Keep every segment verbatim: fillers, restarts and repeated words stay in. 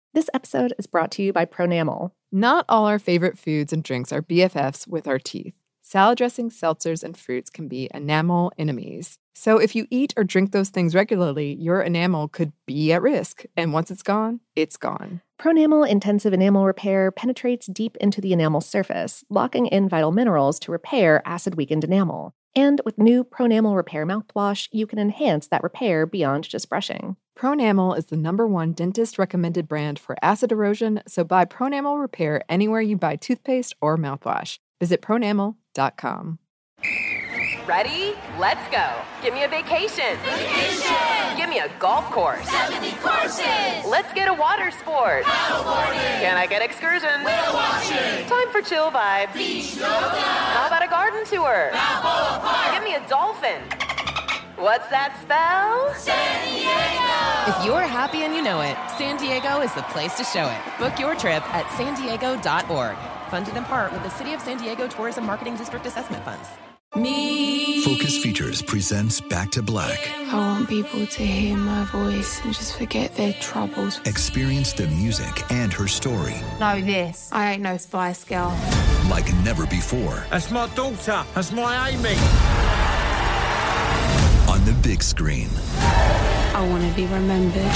This episode is brought to you by Pronamel. Not all our favorite foods and drinks are B F Fs with our teeth. Salad dressings, seltzers, and fruits can be enamel enemies. So if you eat or drink those things regularly, your enamel could be at risk. And once it's gone, it's gone. Pronamel Intensive Enamel Repair penetrates deep into the enamel surface, locking in vital minerals to repair acid-weakened enamel. And with new Pronamel Repair mouthwash, you can enhance that repair beyond just brushing. Pronamel is the number one dentist-recommended brand for acid erosion, so buy Pronamel Repair anywhere you buy toothpaste or mouthwash. Visit pronamel dot com. Ready? Let's go. Give me a vacation. Vacation! Give me a golf course. seventy courses! Let's get a water sport. Paddleboarding! Can I get excursions? Whale watching! Time for chill vibes. Beach yoga! How about a garden tour? Balboa Park! Give me a dolphin. What's that spell? San Diego! If you're happy and you know it, San Diego is the place to show it. Book your trip at san diego dot org. Funded in part with the City of San Diego Tourism Marketing District Assessment Funds. Me. Focus Features presents Back to Black. I want people to hear my voice and just forget their troubles. Experience the music and her story. Know this. I ain't no Spice Girl. Like never before. That's my daughter. That's my Amy. On the big screen. I want to be remembered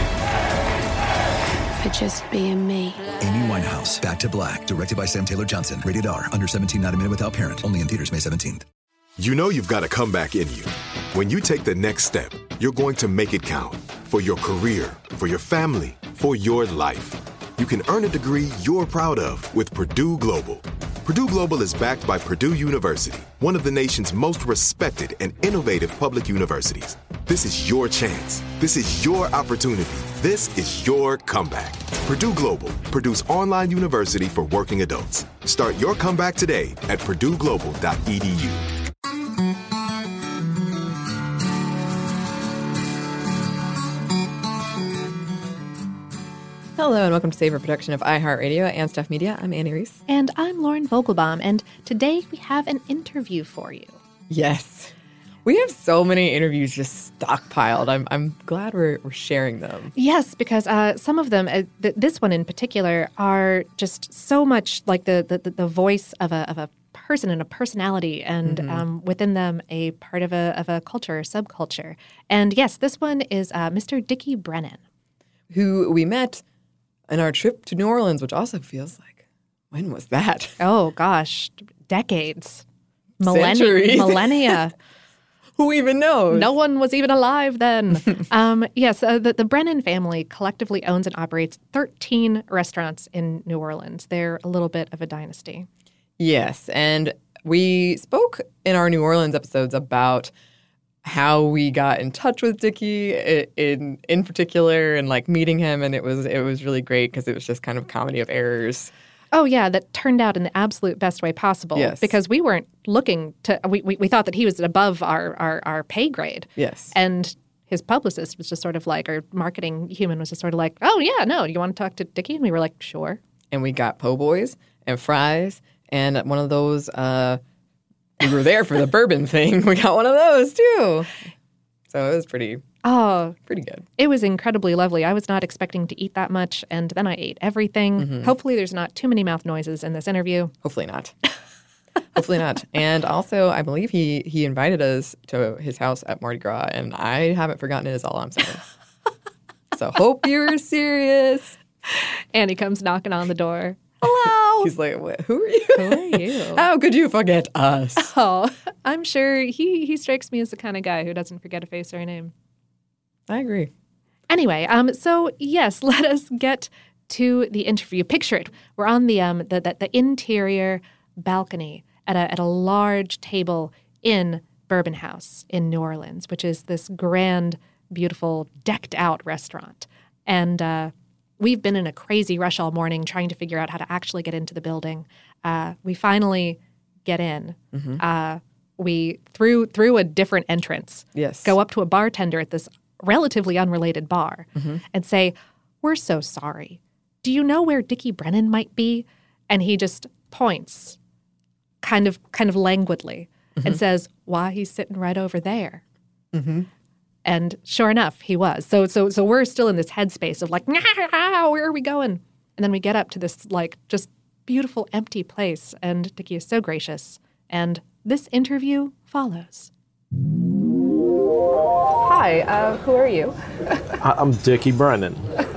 for just being me. Amy Winehouse, Back to Black, directed by Sam Taylor Johnson. Rated R, under seventeen, not a minute without parent. Only in theaters May seventeenth. You know you've got a comeback in you. When you take the next step, you're going to make it count. For your career, for your family, for your life. You can earn a degree you're proud of with Purdue Global. Purdue Global is backed by Purdue University, one of the nation's most respected and innovative public universities. This is your chance. This is your opportunity. This is your comeback. Purdue Global, Purdue's online university for working adults. Start your comeback today at purdue global dot e d u. Hello and welcome to Savor Production of iHeartRadio and Stuff Media. I'm Annie Reese. And I'm Lauren Vogelbaum, and today we have an interview for you. Yes. We have so many interviews just stockpiled. I'm I'm glad we're we're sharing them. Yes, because uh, some of them, uh, th- this one in particular, are just so much like the the, the voice of a of a person and a personality, and mm-hmm. um, within them a part of a of a culture or subculture. And yes, this one is uh, Mister Dickie Brennan, who we met in our trip to New Orleans, which also feels like, when was that? Oh gosh, decades, millennia, Centuries. millennia. Who even knows? No one was even alive then. um, yes, uh, the, the Brennan family collectively owns and operates thirteen restaurants in New Orleans. They're a little bit of a dynasty. Yes, and we spoke in our New Orleans episodes about how we got in touch with Dickie in in particular, and like meeting him, and it was it was really great because it was just kind of comedy of errors. Oh, yeah, that turned out in the absolute best way possible. Yes. Because we weren't looking to we, – we, we thought that he was above our, our, our pay grade. Yes. And his publicist was just sort of like – or marketing human was just sort of like, oh, yeah, no, you want to talk to Dickie? And we were like, sure. And we got po' boys and fries and one of those uh, – we were there for the bourbon thing. We got one of those too. So it was pretty – Oh, pretty good. It was incredibly lovely. I was not expecting to eat that much, and then I ate everything. Mm-hmm. Hopefully there's not too many mouth noises in this interview. Hopefully not. Hopefully not. And also, I believe he he invited us to his house at Mardi Gras, and I haven't forgotten it is all I'm saying. So hope you're serious. And he comes knocking on the door. Hello. He's like, what, who are you? Who are you? How could you forget us? Oh, I'm sure he, he strikes me as the kind of guy who doesn't forget a face or a name. I agree. Anyway, um, so yes, let us get to the interview. Picture it. We're on the um the the, the interior balcony at a at a large table in Bourbon House in New Orleans, which is this grand, beautiful, decked out restaurant. And uh, we've been in a crazy rush all morning trying to figure out how to actually get into the building. Uh, we finally get in. Mm-hmm. Uh, we through through a different entrance. Yes. Go up to a bartender at this relatively unrelated bar mm-hmm. and say, we're so sorry. Do you know where Dickie Brennan might be? And he just points kind of kind of languidly mm-hmm. and says, why, he's sitting right over there. Mm-hmm. And sure enough, he was. So so so we're still in this headspace of like, nah, where are we going? And then we get up to this like just beautiful empty place, and Dickie is so gracious. And this interview follows. Hi, uh, who are you? I'm Dickie Brennan.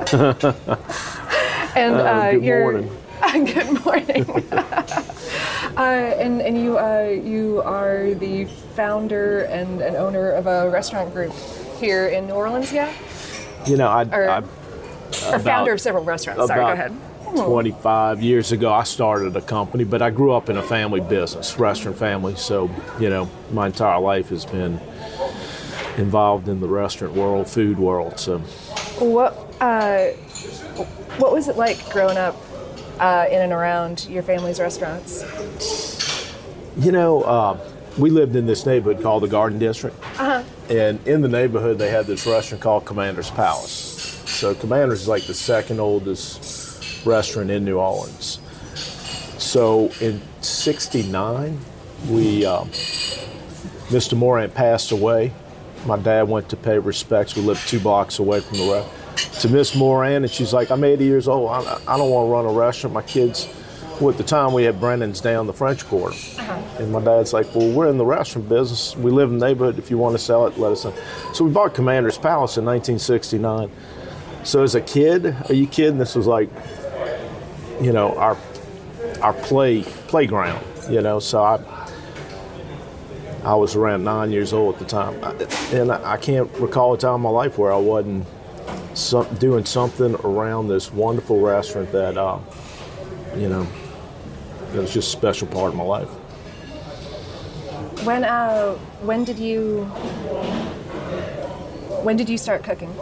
And uh, uh, good you're, morning. Uh, good morning. uh, and and you uh, you are the founder and, and owner of a restaurant group here in New Orleans, yeah? You know, I, Or, I or about- founder of several restaurants. Sorry, go about ahead. twenty-five years ago, I started a company, but I grew up in a family business, restaurant family. So, you know, my entire life has been involved in the restaurant world, food world. So, What uh, what was it like growing up uh, in and around your family's restaurants? you know, uh, we lived in this neighborhood called the Garden District. Uh-huh. And in the neighborhood, they had this restaurant called Commander's Palace. So Commander's is like the second oldest restaurant in New Orleans. So in sixty-nine, we, um, Mister Moran passed away. My dad went to pay respects. We lived two blocks away from the restaurant. To Miss Moran, and she's like, I'm eighty years old. I, I don't want to run a restaurant. My kids, well, at the time we had Brennan's down the French Quarter. Uh-huh. And my dad's like, well, we're in the restaurant business. We live in the neighborhood. If you want to sell it, let us know. So we bought Commander's Palace in nineteen sixty-nine. So as a kid, are you kidding? This was like, you know, our our play playground, you know. So I I was around nine years old at the time. And I, I can't recall a time in my life where I wasn't some, doing something around this wonderful restaurant that, uh, you know, it was just a special part of my life. When uh, when did you when did you start cooking?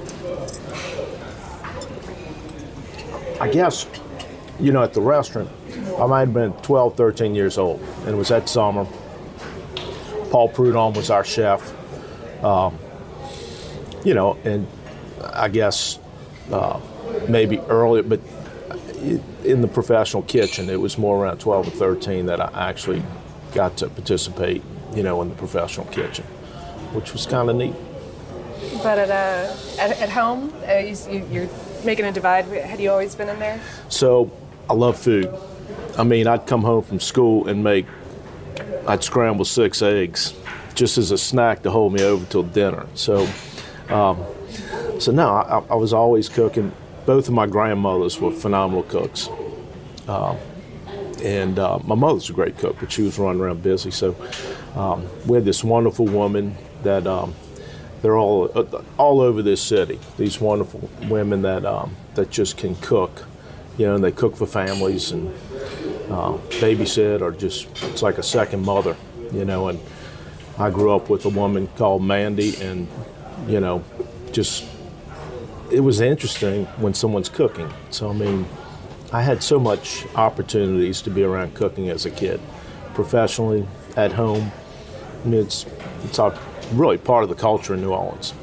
I guess, you know, at the restaurant, I might have been twelve, thirteen years old, and it was that summer. Paul Prudhomme was our chef, um, you know, and I guess uh, maybe earlier, but in the professional kitchen, it was more around twelve or thirteen that I actually got to participate, you know, in the professional kitchen, which was kind of neat. But at uh, at, at home, uh, you, you, you're making a divide. Had you always been in there? So I love food. I mean, I'd come home from school and make, I'd scramble six eggs just as a snack to hold me over till dinner. So, um, so no, I, I was always cooking. Both of my grandmothers were phenomenal cooks. Uh, and uh, my mother's a great cook, but she was running around busy. So um, we had this wonderful woman that um, they're all uh, all over this city. These wonderful women that um, that just can cook, you know, and they cook for families and uh, babysit, or just it's like a second mother, you know. And I grew up with a woman called Mandy, and you know, just it was interesting when someone's cooking. So I mean, I had so much opportunities to be around cooking as a kid, professionally, at home. I mean, it's it's our, really part of the culture in New Orleans.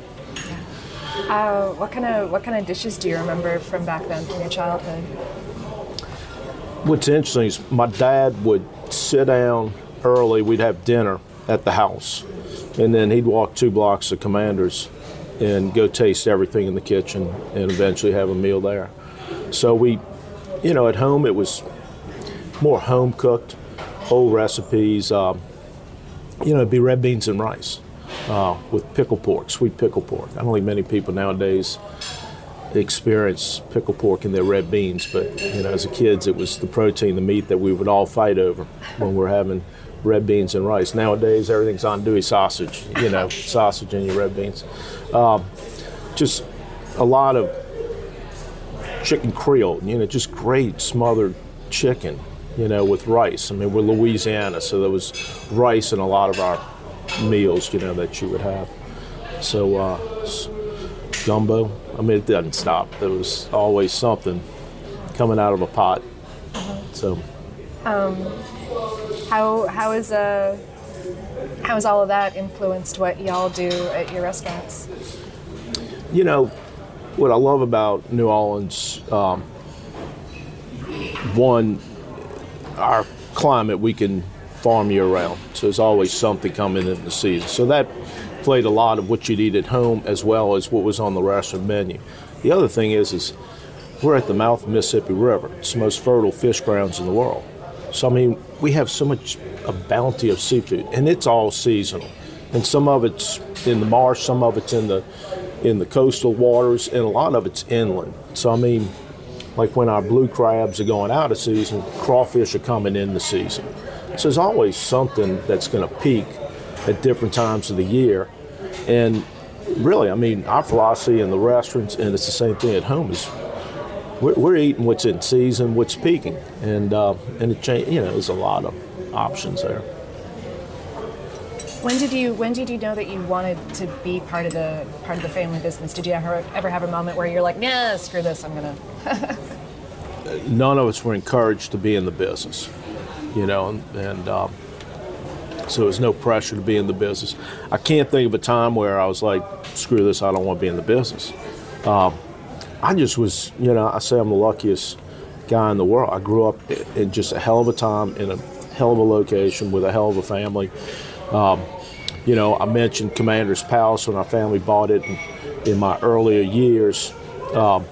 Uh, what kind of what kind of dishes do you remember from back then, from your childhood? What's interesting is my dad would sit down early. We'd have dinner at the house, and then he'd walk two blocks to Commander's and go taste everything in the kitchen, and eventually have a meal there. So we, you know, at home it was more home cooked, old recipes. Uh, you know, it'd be red beans and rice uh, with pickled pork, sweet pickled pork. I don't think many people nowadays experience pickled pork in their red beans, but you know, as a kids, it was the protein, the meat that we would all fight over when we're having red beans and rice. Nowadays, everything's andouille sausage, you know, sausage in your red beans. Um, just a lot of chicken Creole, you know, just great smothered chicken, you know, with rice. I mean, we're Louisiana, so there was rice in a lot of our meals, you know, that you would have. So, uh, gumbo, I mean, it doesn't stop. There was always something coming out of a pot. So, um, how how is uh how has all of that influenced what y'all do at your restaurants? You know, what I love about New Orleans, um, one, our climate, we can farm year round, so there's always something coming in the season. So that played a lot of what you'd eat at home as well as what was on the restaurant menu. The other thing is, is we're at the mouth of the Mississippi River. It's the most fertile fish grounds in the world. So, I mean, we have so much, a bounty of seafood, and it's all seasonal. And some of it's in the marsh, some of it's in the in the coastal waters, and a lot of it's inland. So, I mean, like when our blue crabs are going out of season, crawfish are coming in the season. So there's always something that's going to peak at different times of the year. And really, I mean, our philosophy in the restaurants, and it's the same thing at home, is we're, we're eating what's in season, what's peaking. And, uh, and it change, you know, there's a lot of options there. When did you When did you know that you wanted to be part of the part of the family business? Did you ever ever have a moment where you're like, nah, screw this, I'm gonna? None of us were encouraged to be in the business, you know, and, and um, so there's no pressure to be in the business. I can't think of a time where I was like, screw this, I don't want to be in the business. Um, I just was, you know, I say I'm the luckiest guy in the world. I grew up in just a hell of a time in a hell of a location with a hell of a family. Um, you know, I mentioned Commander's Palace when our family bought it in, in my earlier years. Um,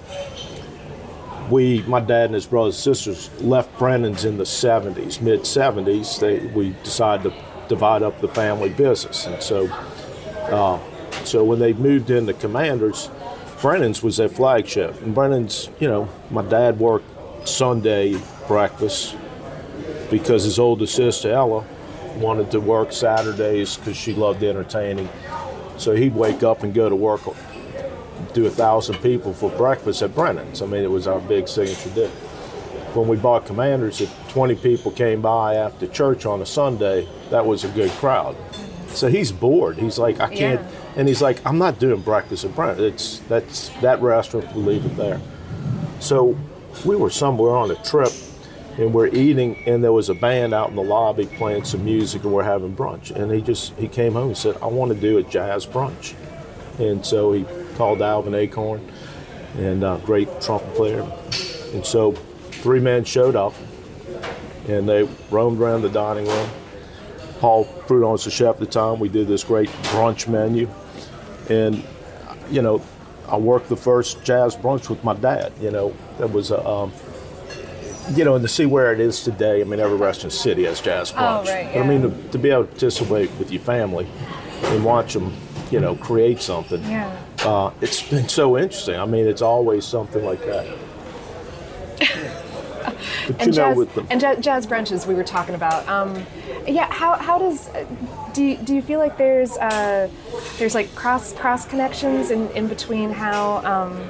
we, my dad and his brothers and sisters, left Brennan's in the seventies, mid seventies. They, we decided to divide up the family business, and so, uh, so when they moved into Commander's, Brennan's was their flagship. And Brennan's, you know, my dad worked Sunday breakfast because his older sister Ella wanted to work Saturdays because she loved entertaining. So he'd wake up and go to work, do a thousand people for breakfast at Brennan's. I mean, it was our big signature dish. When we bought Commander's, if twenty people came by after church on a Sunday, that was a good crowd. So he's bored. He's like, I can't, yeah. And he's like, I'm not doing breakfast at Brennan's. It's, that's, that restaurant, we'll leave it there. So we were somewhere on a trip, and we're eating, and there was a band out in the lobby playing some music, and we're having brunch. And he just, he came home and said, I want to do a jazz brunch. And so he called Alvin Acorn, and a great trumpet player. And so three men showed up, and they roamed around the dining room. Paul Prudhomme was the chef at the time. We did this great brunch menu. And, you know, I worked the first jazz brunch with my dad. You know, that was a, um, you know, and to see where it is today, I mean, every restaurant in the city has jazz brunch. Oh, right, yeah. But I mean, to, to be able to participate with your family and watch them, you know, create something, yeah. uh, it's been so interesting. I mean, it's always something like that. But, and, you know, jazz, with the, and jazz, jazz brunches we were talking about. Um, yeah, how how does do you, do you feel like there's uh, there's like cross cross connections in, in between how um,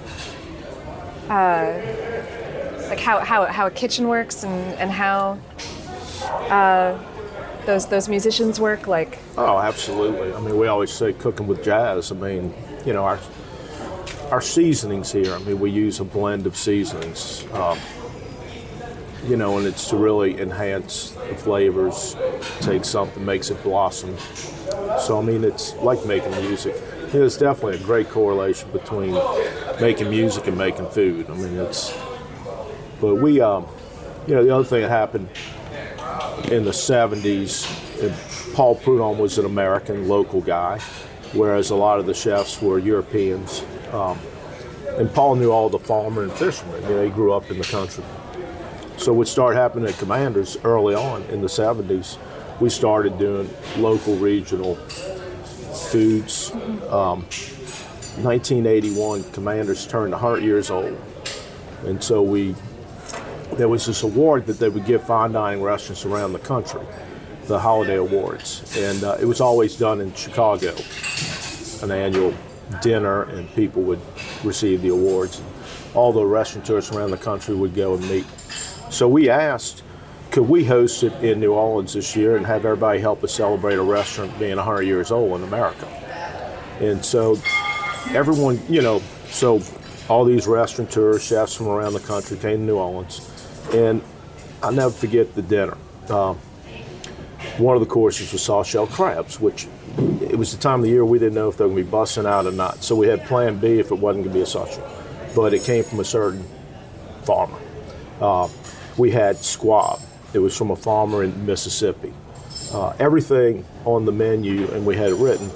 uh, like how, how how a kitchen works and and how uh, those those musicians work? Like oh, absolutely. I mean, we always say cooking with jazz. I mean, you know, our our seasonings here. I mean, we use a blend of seasonings. Um, You know, and it's to really enhance the flavors, take something, makes it blossom. So, I mean, it's like making music. You know, there's definitely a great correlation between making music and making food. I mean, it's, but we, um, you know, the other thing that happened in the seventies, Paul Prudhomme was an American local guy, whereas a lot of the chefs were Europeans. Um, and Paul knew all the farmer and fishermen. You know, he grew up in the country. So what started happening at Commander's early on in the seventies, we started doing local regional foods. Um, nineteen eighty-one, Commander's turned one hundred years old. And so we, there was this award that they would give fine dining restaurants around the country, the Holiday Awards. And uh, it was always done in Chicago, an annual dinner, and people would receive the awards. All the restaurateurs around the country would go and meet. So we asked, could we host it in New Orleans this year and have everybody help us celebrate a restaurant being one hundred years old in America? And so everyone, you know, so all these restaurateurs, chefs from around the country came to New Orleans. And I'll never forget the dinner. Uh, one of the courses was soft shell crabs, which it was the time of the year we didn't know if they were going to be busting out or not. So we had plan B if it wasn't going to be a soft shell. But it came from a certain farmer. Uh, we had squab. It was from a farmer in Mississippi. Uh, everything on the menu, and we had it written,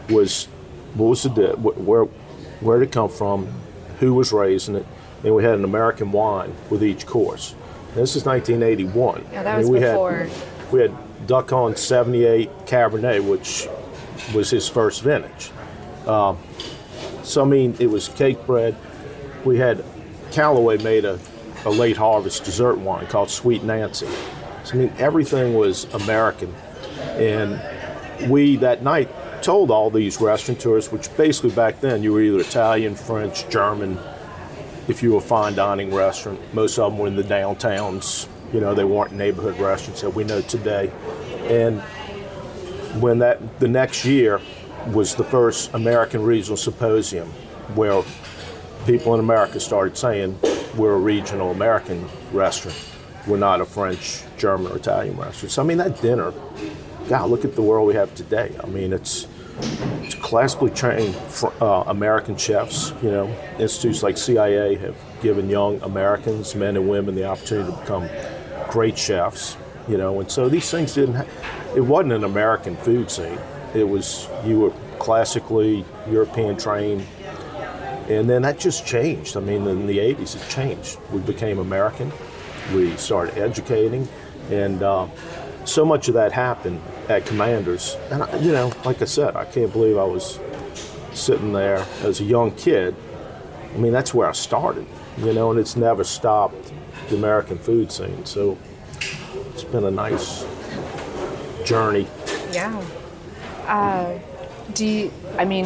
was what was the di- where where did it come from, who was raising it, and we had an American wine with each course. And this is nineteen eighty-one. Yeah, that I mean, was we before. Had, we had Duck on seventy-eight Cabernet, which was his first vintage. Um, so, I mean, it was cake bread. We had Callaway made a, a late harvest dessert wine called Sweet Nancy. So, I mean, everything was American. And we, that night, told all these restaurateurs, which basically back then you were either Italian, French, German, if you were a fine dining restaurant. Most of them were in the downtowns. You know, they weren't neighborhood restaurants that we know today. And when that, the next year was the first American Regional Symposium, where people in America started saying we're a regional American restaurant. We're not a French, German, or Italian restaurant. So, I mean, that dinner, God, look at the world we have today. I mean, it's, it's classically trained uh, American chefs. You know, institutes like C I A have given young Americans, men and women, the opportunity to become great chefs. You know, and so these things didn't. Ha- it wasn't an American food scene. It was, you were classically European trained, and then that just changed. I mean, in the eighties, it changed. We became American. We started educating, and uh, so much of that happened at Commander's. And, I, you know, like I said, I can't believe I was sitting there as a young kid. I mean, that's where I started, you know, and it's never stopped the American food scene. So it's been a nice journey. Yeah. Uh, do you, I mean,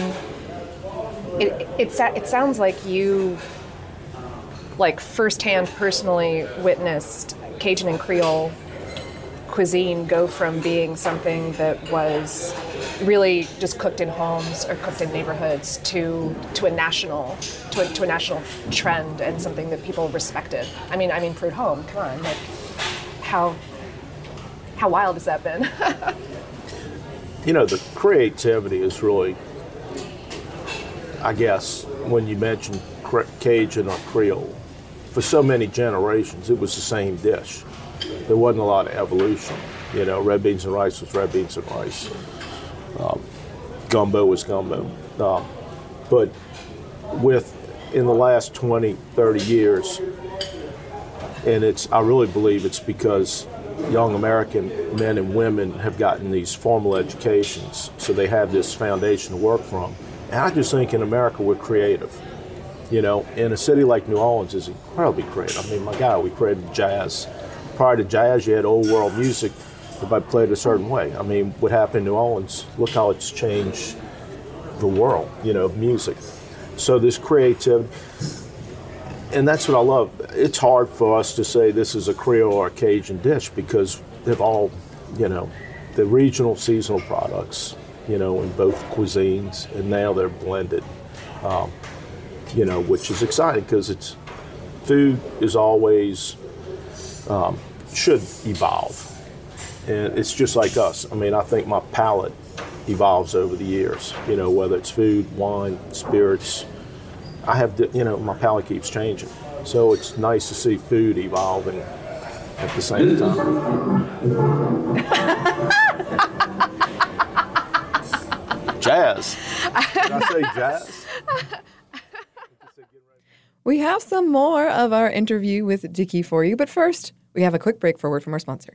it, it, it sounds like you, like, firsthand personally witnessed Cajun and Creole cuisine go from being something that was really just cooked in homes or cooked in neighborhoods to to a national to a, to a national trend and something that people respected. I mean, I mean, Prude Home. Come on, like, how how wild has that been? You know, the creativity is really, I guess, when you mention Cajun or Creole, for so many generations, it was the same dish. There wasn't a lot of evolution. You know, red beans and rice was red beans and rice. Um, gumbo was gumbo. Uh, but with, in the last twenty, thirty years, and it's, I really believe it's because young American men and women have gotten these formal educations, so they have this foundation to work from. And I just think in America we're creative. You know, in a city like New Orleans is incredibly creative. I mean, my God, we created jazz. Prior to jazz, you had old world music. Everybody played a certain way. I mean, what happened in New Orleans, look how it's changed the world, you know, music. So this creativity, and that's what I love. It's hard for us to say this is a Creole or a Cajun dish because they've all, you know, the regional seasonal products, you know, in both cuisines, and now they're blended, um, you know, which is exciting because it's, food is always, um, should evolve. And it's just like us. I mean, I think my palate evolves over the years, you know, whether it's food, wine, spirits. I have, to, you know, my palate keeps changing. So it's nice to see food evolving at the same time. Jazz. Did I say jazz? We have some more of our interview with Dicky for you, but first, we have a quick break for a word from our sponsor.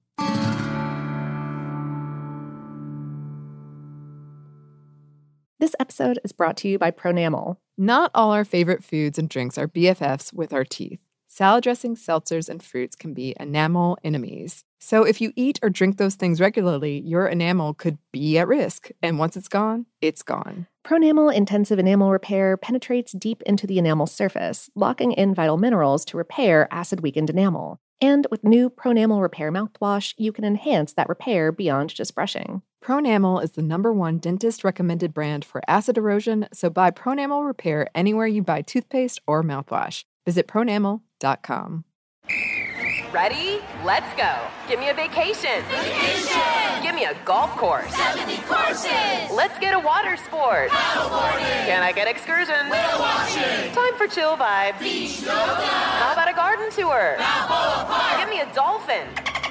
This episode is brought to you by Pronamel. Not all our favorite foods and drinks are B F Fs with our teeth. Salad dressings, seltzers, and fruits can be enamel enemies. So if you eat or drink those things regularly, your enamel could be at risk. And once it's gone, it's gone. Pronamel Intensive Enamel Repair penetrates deep into the enamel surface, locking in vital minerals to repair acid-weakened enamel. And with new Pronamel Repair mouthwash, you can enhance that repair beyond just brushing. Pronamel is the number one dentist-recommended brand for acid erosion, so buy Pronamel Repair anywhere you buy toothpaste or mouthwash. Visit pronamel dot com. Ready? Let's go. Give me a vacation. Vacation! Give me a golf course. seventy courses! Let's get a water sport. Paddleboarding! Can I get excursions? Whale watching! Time for chill vibes. Beach yoga! How about a garden tour? Balboa Park! Give me a dolphin.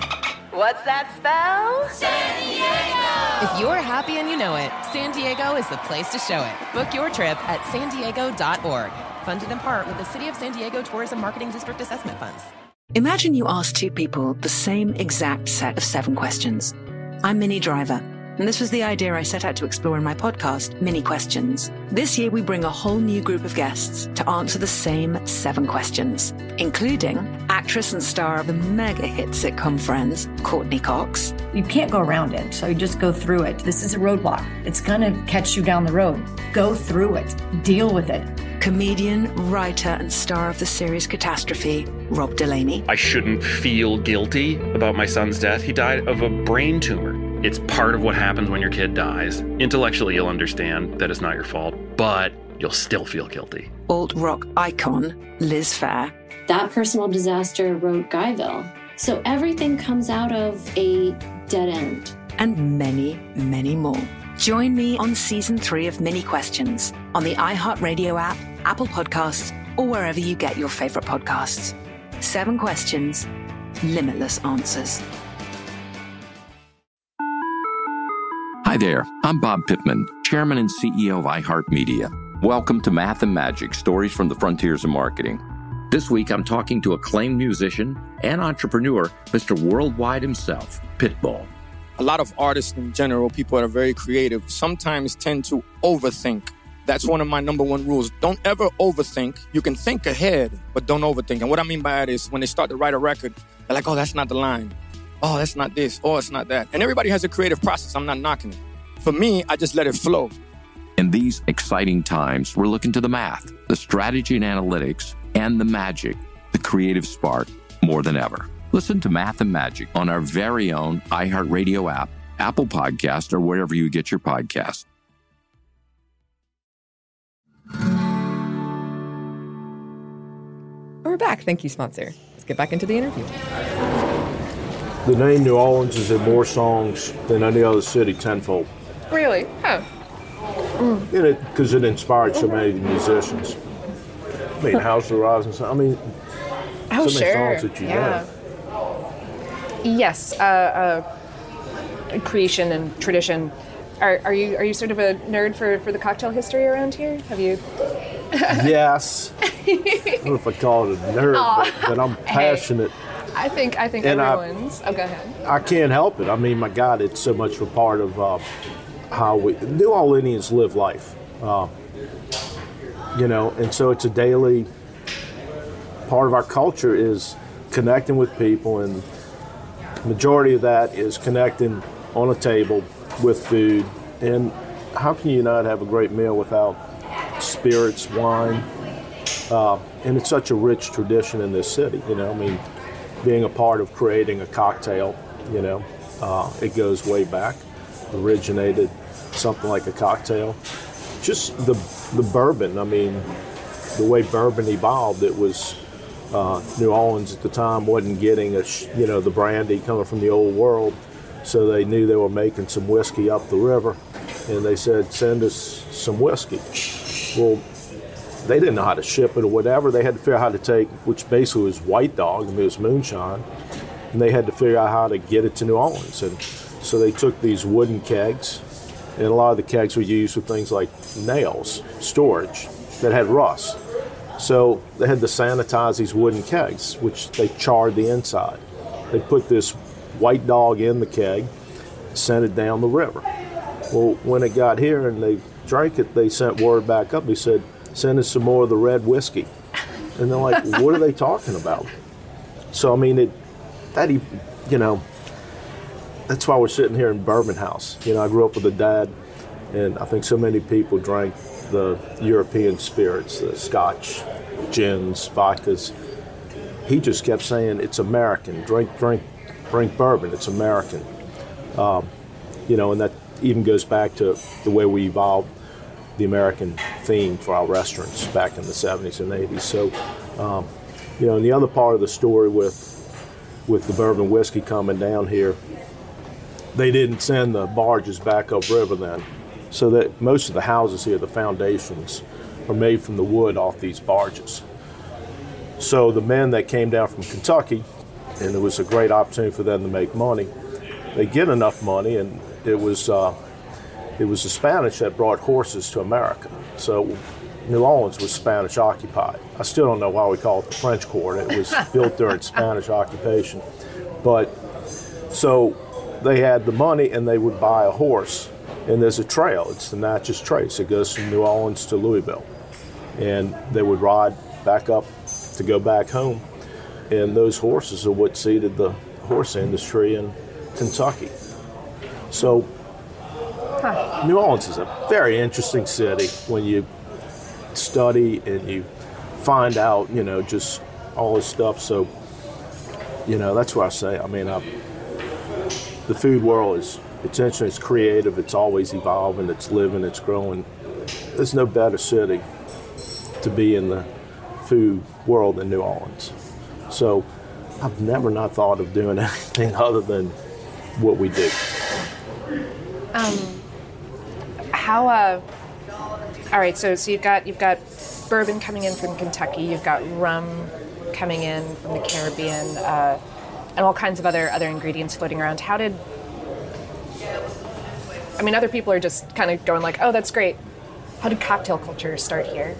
What's that spell? San Diego! If you're happy and you know it, San Diego is the place to show it. Book your trip at san diego dot org. Funded in part with the City of San Diego Tourism Marketing District Assessment Funds. Imagine you ask two people the same exact set of seven questions. I'm Minnie Driver, and this was the idea I set out to explore in my podcast, Mini Questions. This year, we bring a whole new group of guests to answer the same seven questions, including actress and star of the mega-hit sitcom Friends, Courtney Cox. You can't go around it, so you just go through it. This is a roadblock. It's going to catch you down the road. Go through it. Deal with it. Comedian, writer, and star of the series Catastrophe, Rob Delaney. I shouldn't feel guilty about my son's death. He died of a brain tumor. It's part of what happens when your kid dies. Intellectually, you'll understand that it's not your fault, but you'll still feel guilty. Alt-rock icon, Liz Phair. That personal disaster wrote Guyville. So everything comes out of a dead end. And many, many more. Join me on season three of Mini Questions on the iHeartRadio app, Apple Podcasts, or wherever you get your favorite podcasts. Seven questions, limitless answers. Hi there, I'm Bob Pittman, Chairman and C E O of iHeartMedia. Welcome to Math and Magic, Stories from the Frontiers of Marketing. This week, I'm talking to acclaimed musician and entrepreneur, Mister Worldwide himself, Pitbull. A lot of artists in general, people that are very creative, sometimes tend to overthink. That's one of my number one rules. Don't ever overthink. You can think ahead, but don't overthink. And what I mean by that is when they start to write a record, they're like, oh, that's not the line. Oh, that's not this. Oh, it's not that. And everybody has a creative process. I'm not knocking it. For me, I just let it flow. In these exciting times, we're looking to the math, the strategy and analytics, and the magic, the creative spark, more than ever. Listen to Math and Magic on our very own iHeartRadio app, Apple Podcast, or wherever you get your podcasts. We're back. Thank you, sponsor. Let's get back into the interview. The name New Orleans is in more songs than any other city tenfold. Really? Huh. Mm. And it, because it inspired so many musicians. I mean, House of Rising, I mean, oh, so many sure. songs that you yeah. know. Yes, uh, uh, creation and tradition. Are, are you are you sort of a nerd for, for the cocktail history around here? Have you? Yes. I don't know if I call it a nerd, but, but I'm passionate. Hey, I think I think and everyone's. I, oh, go ahead. I can't help it. I mean, my God, it's so much a part of uh, how we New Orleanians live life. Uh, you know, and so it's a daily part of our culture is connecting with people, and the majority of that is connecting on a table with food. And how can you not have a great meal without spirits, wine? Uh, and it's such a rich tradition in this city, you know, I mean, being a part of creating a cocktail, you know, uh, it goes way back, originated something like a cocktail. Just the the bourbon, I mean, the way bourbon evolved, it was uh, New Orleans at the time wasn't getting, a sh- you know, the brandy coming from the old world, so they knew they were making some whiskey up the river, and they said, send us some whiskey. Well, they didn't know how to ship it or whatever. They had to figure out how to take, which basically was White Dog, I mean, it was moonshine, and they had to figure out how to get it to New Orleans. And so they took these wooden kegs, and a lot of the kegs were used with things like nails, storage, that had rust. So they had to sanitize these wooden kegs, which they charred the inside. They put this White Dog in the keg, sent it down the river. Well, when it got here and they drank it, they sent word back up. They said, send us some more of the red whiskey. And they're like, what are they talking about? So, I mean, it, that, you know, that's why we're sitting here in Bourbon House. You know, I grew up with a dad, and I think so many people drank the European spirits, the Scotch, gins, vodkas. He just kept saying, it's American. Drink, drink, drink bourbon. It's American. Um, you know, and that even goes back to the way we evolved the American theme for our restaurants back in the seventies and eighties. So, um, you know, and the other part of the story with with the bourbon whiskey coming down here, they didn't send the barges back upriver then. So that most of the houses here, the foundations, are made from the wood off these barges. So the men that came down from Kentucky and it was a great opportunity for them to make money. They get enough money, and it was uh, it was the Spanish that brought horses to America. So New Orleans was Spanish occupied. I still don't know why we call it the French Quarter. It was built during Spanish occupation. But so they had the money, and they would buy a horse, and there's a trail. It's the Natchez Trace. It goes from New Orleans to Louisville, and they would ride back up to go back home. And those horses are what seeded the horse industry in Kentucky. So huh. New Orleans is a very interesting city when you study and you find out, you know, just all this stuff. So, you know, that's what I say. I mean, I, the food world is, it's interesting, it's creative, it's always evolving, it's living, it's growing. There's no better city to be in the food world than New Orleans. So I've never not thought of doing anything other than what we do. Um, how, uh, all right, so so you've got you've got bourbon coming in from Kentucky, you've got rum coming in from the Caribbean, uh, and all kinds of other other ingredients floating around. How did, I mean, other people are just kind of going like, oh, that's great. How did cocktail culture start here?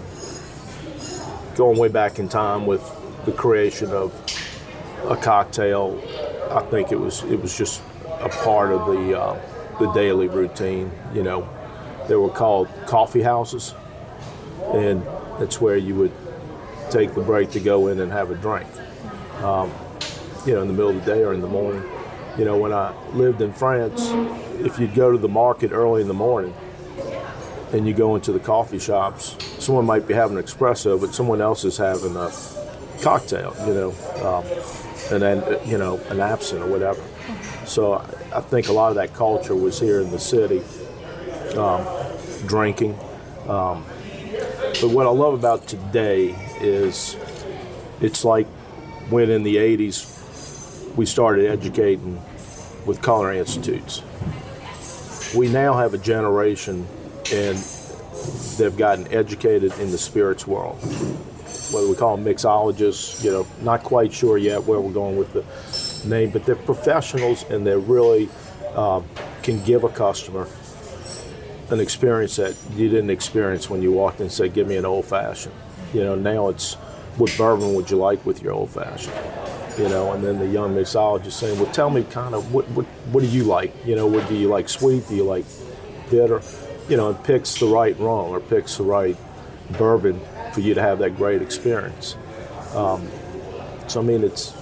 Going way back in time with the creation of a cocktail, I think it was it was just a part of the uh, the daily routine. You know, they were called coffee houses, and that's where you would take the break to go in and have a drink. Um, you know, in the middle of the day or in the morning. You know, when I lived in France, if you'd go to the market early in the morning and you go into the coffee shops, someone might be having an espresso, but someone else is having a cocktail, you know, um, and then, you know, an absinthe or whatever. So I, I think a lot of that culture was here in the city, um, drinking. Um, but what I love about today is it's like when in the eighties we started educating with culinary institutes. We now have a generation, and they've gotten educated in the spirits world. Whether we call them mixologists, you know, not quite sure yet where we're going with the name, but they're professionals, and they really uh, can give a customer an experience that you didn't experience when you walked in and said, give me an old-fashioned. You know, now it's, what bourbon would you like with your old-fashioned? You know, and then the young mixologist saying, well, tell me kind of, what, what, what do you like? You know, what do you like sweet? Do you like bitter? You know, and picks the right rum or picks the right bourbon for you to have that great experience. Um, so, I mean, it's,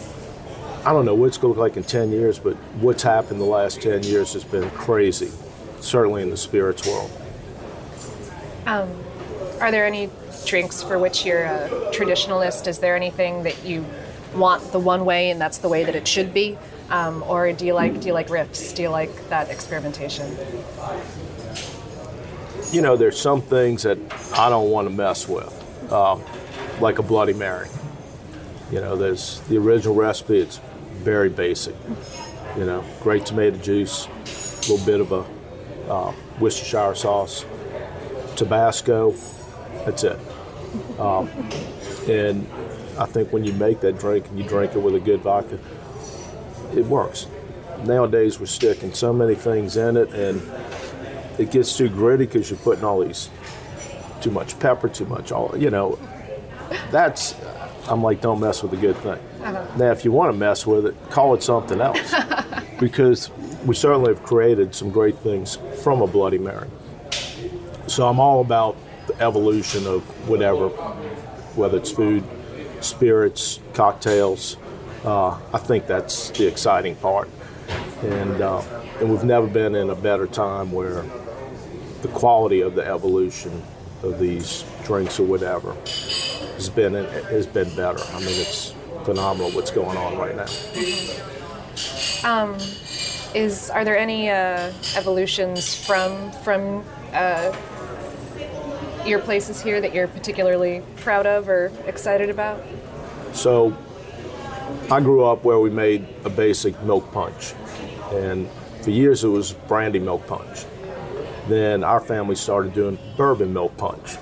I don't know what it's going to look like in ten years, but what's happened the last ten years has been crazy, certainly in the spirits world. Um, are there any drinks for which you're a traditionalist? Is there anything that you want the one way and that's the way that it should be? Um, or do you like do you like riffs? Do you like that experimentation? You know, there's some things that I don't want to mess with, um, like a Bloody Mary. You know, there's the original recipe. It's very basic. You know, great tomato juice, a little bit of a uh, Worcestershire sauce, Tabasco. That's it. Um, and I think when you make that drink and you drink it with a good vodka, it works. Nowadays we're sticking so many things in it, and it gets too gritty because you're putting all these, too much pepper, too much all, you know, that's, I'm like, don't mess with the good thing. Uh-huh. Now, if you want to mess with it, call it something else, because we certainly have created some great things from a Bloody Mary. So I'm all about the evolution of whatever, whether it's food, spirits, cocktails. Uh, I think that's the exciting part. And, uh, and we've never been in a better time where the quality of the evolution of these drinks or whatever has been has been better. I mean, it's phenomenal what's going on right now. Um, is are there any uh, evolutions from from uh, your places here that you're particularly proud of or excited about? So, I grew up where we made a basic milk punch, and for years it was brandy milk punch. Then our family started doing bourbon milk punch.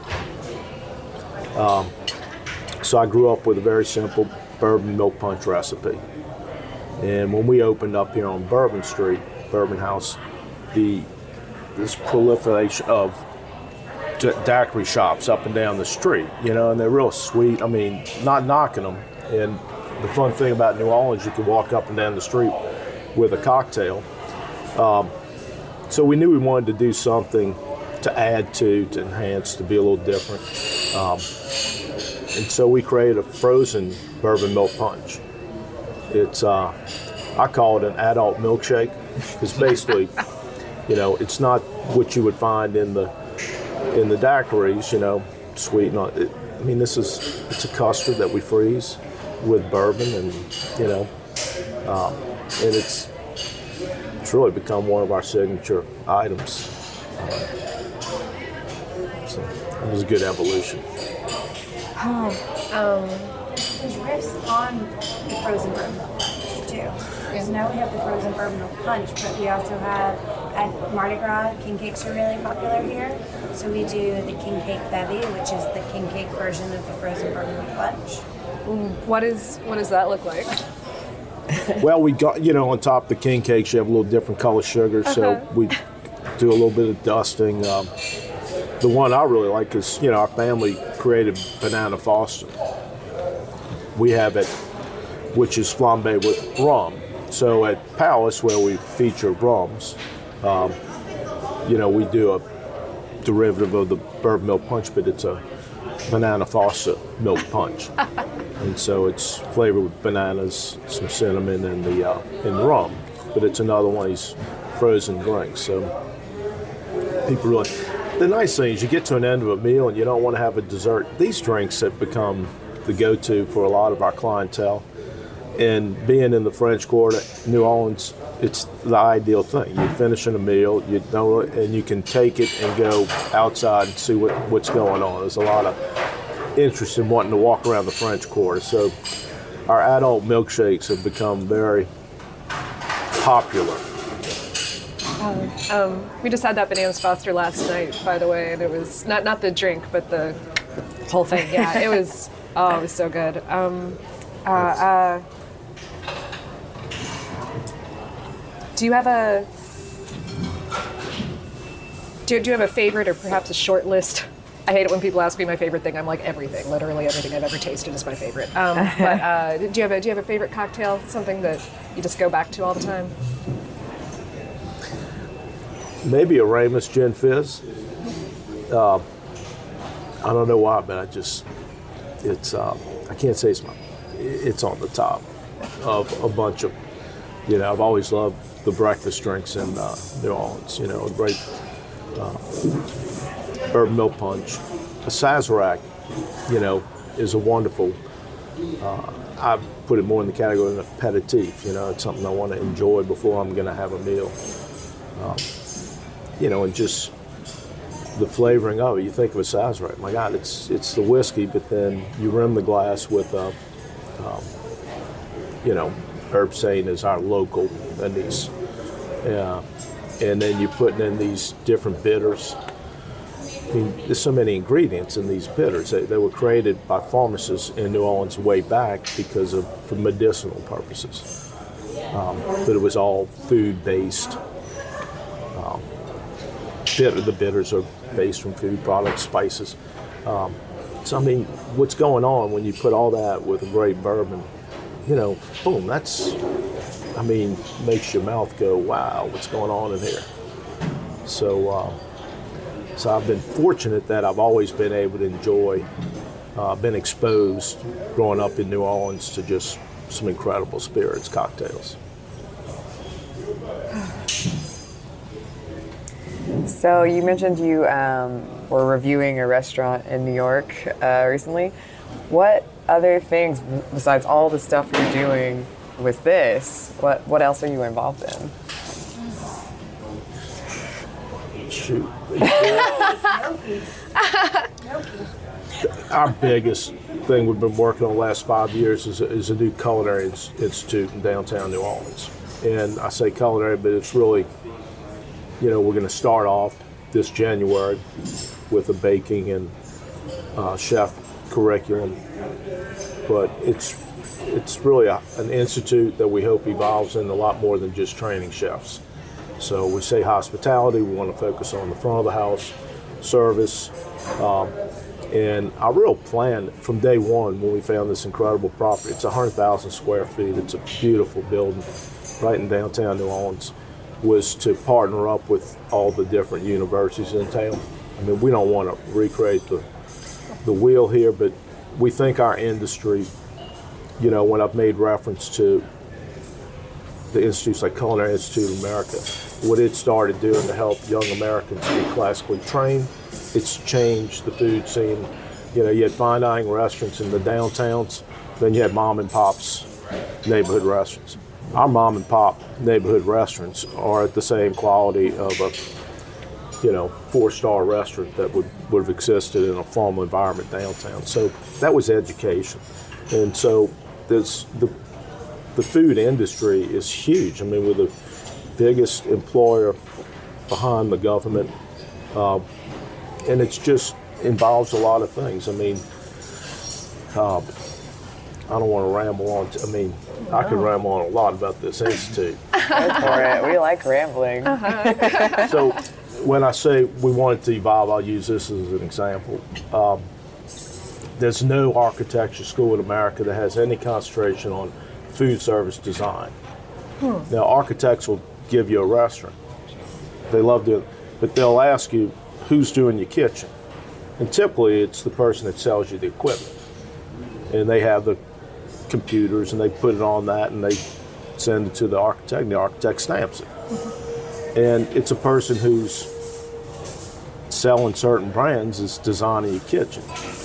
Um, so I grew up with a very simple bourbon milk punch recipe. And when we opened up here on Bourbon Street, Bourbon House, the this proliferation of d- daiquiri shops up and down the street, you know, and they're real sweet. I mean, not knocking them. And the fun thing about New Orleans, you can walk up and down the street with a cocktail. Um, so we knew we wanted to do something to add to, to enhance, to be a little different. Um, and so we created a frozen bourbon milk punch. It's, uh, I call it an adult milkshake. It's basically, you know, it's not what you would find in the in the daiquiris, you know, sweet. Not, it, I mean, this is, it's a custard that we freeze with bourbon, and, you know, um, and it's, it's really become one of our signature items. Uh, so it was a good evolution. Oh, um, There's riffs on the frozen bourbon milk punch too. Yeah. So now we have the frozen bourbon milk punch, but we also have at Mardi Gras, king cakes are really popular here. So we do the king cake bevy, which is the king cake version of the frozen bourbon milk punch. What is what does that look like? Well, we got, you know, on top of the king cakes, you have a little different color sugar, so Uh-huh. we do a little bit of dusting. Um, the one I really like is, you know, our family created Banana Foster. We have it, which is flambé with rum. So at Palace, where we feature rums, um, you know, we do a derivative of the bourbon milk punch, but it's a Banana Foster milk punch. And so it's flavored with bananas, some cinnamon, and the uh, and rum. But it's another one of these frozen drinks. So people really, the nice thing is you get to an end of a meal and you don't want to have a dessert. These drinks have become the go-to for a lot of our clientele. And being in the French Quarter, New Orleans, it's the ideal thing. You're finishing a meal, you know, and you can take it and go outside and see what, what's going on. There's a lot of interest in wanting to walk around the French Quarter. So our adult milkshakes have become very popular. Um, um, we just had that Bananas Foster last night, by the way, and it was not not the drink, but the whole thing. Yeah, it was. Oh, it was so good. Um, uh, uh, do you have a do, do you have a favorite, or perhaps a short list? I hate it when people ask me my favorite thing. I'm like, everything, literally everything I've ever tasted is my favorite. Um, but uh, do you have a do you have a favorite cocktail? Something that you just go back to all the time? Maybe a Ramus Gin Fizz. Uh, I don't know why, but I just, it's, uh, I can't say it's my, it's on the top of a bunch of, you know, I've always loved the breakfast drinks in uh, New Orleans, you know, a great uh, bourbon milk punch. A Sazerac, you know, is a wonderful, uh, I put it more in the category of an aperitif, you know, it's something I want to enjoy before I'm going to have a meal. Um, you know, and just the flavoring of it. You think of a Sazerac, my God, it's it's the whiskey, but then you rim the glass with, uh, um, you know, Herb Saint is our local, and these, yeah, and then you're putting in these different bitters. I mean, there's so many ingredients in these bitters. They, they were created by pharmacists in New Orleans way back because of for medicinal purposes, um, but it was all food-based. Um, bitter, the bitters are based from food products, spices. Um, so I mean, what's going on when you put all that with a great bourbon? You know, boom, that's, I mean, makes your mouth go, wow, what's going on in here? So, uh, so I've been fortunate that I've always been able to enjoy, uh, been exposed growing up in New Orleans to just some incredible spirits, cocktails. So you mentioned you um, were reviewing a restaurant in New York uh, recently. What other things, besides all the stuff you're doing with this, what, what else are you involved in? Shoot. Our biggest thing we've been working on the last five years is a, is a new culinary institute in downtown New Orleans. And I say culinary, but it's really, you know, we're going to start off this January with a baking and uh, chef curriculum. But it's it's really a, an institute that we hope evolves into a lot more than just training chefs. So we say hospitality, we want to focus on the front of the house, service, um, and our real plan from day one when we found this incredible property, it's one hundred thousand square feet, it's a beautiful building right in downtown New Orleans, was to partner up with all the different universities in town. I mean, we don't want to recreate the, the wheel here, but we think our industry, you know, when I've made reference to the institutes like Culinary Institute of America, what it started doing to help young Americans be classically trained, it's changed the food scene. You know, you had fine dining restaurants in the downtowns, then you had mom and pop's neighborhood restaurants. Our mom and pop neighborhood restaurants are at the same quality of a, you know, four-star restaurant that would, would have existed in a formal environment downtown. So that was education. And so this, the, the food industry is huge. I mean, we're the biggest employer behind the government. Uh, and it's just involves a lot of things. I mean, uh, I don't want to ramble on. T- I mean, no. I could ramble on a lot about this institute. Go for it. We like rambling. Uh-huh. So when I say we want it to evolve, I'll use this as an example. Um, there's no architecture school in America that has any concentration on food service design. Hmm. Now, architects will give you a restaurant. They love doing it, but they'll ask you, who's doing your kitchen? And typically, it's the person that sells you the equipment. And they have the computers, and they put it on that, and they send it to the architect, and the architect stamps it. Mm-hmm. And it's a person who's selling certain brands is designing your kitchen.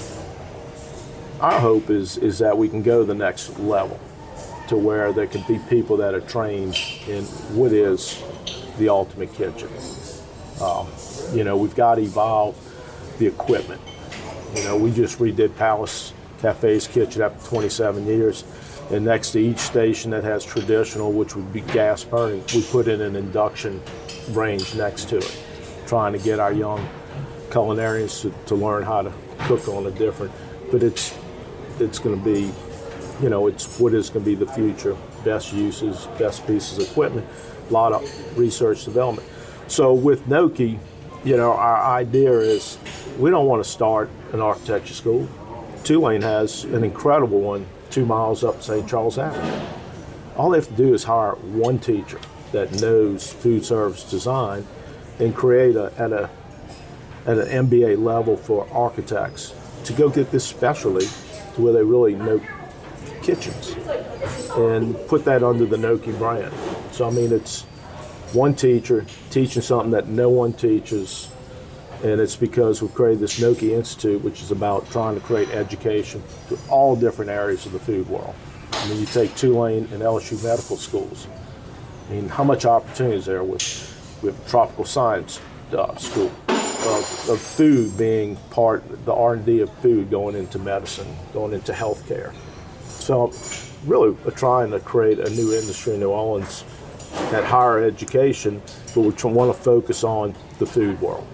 Our hope is is that we can go to the next level to where there can be people that are trained in what is the ultimate kitchen. Um, you know, we've got to evolve the equipment. You know, we just redid Palace Cafe's kitchen after twenty-seven years, and next to each station that has traditional, which would be gas burning, we put in an induction range next to it, trying to get our young culinarians to, to learn how to cook on a different, but it's it's going to be, you know, it's what is going to be the future, best uses, best pieces of equipment, a lot of research development. So with Noki, you know, our idea is we don't want to start an architecture school. Tulane has an incredible one two miles up Saint Charles Avenue. All they have to do is hire one teacher that knows food service design and create a, at a at an M B A level for architects to go get this specialty to where they really know kitchens and put that under the Noki brand. So I mean, it's one teacher teaching something that no one teaches, and it's because we've created this Noki Institute, which is about trying to create education to all different areas of the food world. I mean, you take Tulane and L S U medical schools. I mean, how much opportunity is there with, with tropical science uh, school, of, of food being part, the R and D of food going into medicine, going into healthcare. So really we're trying to create a new industry in New Orleans at higher education, but we want to focus on the food world.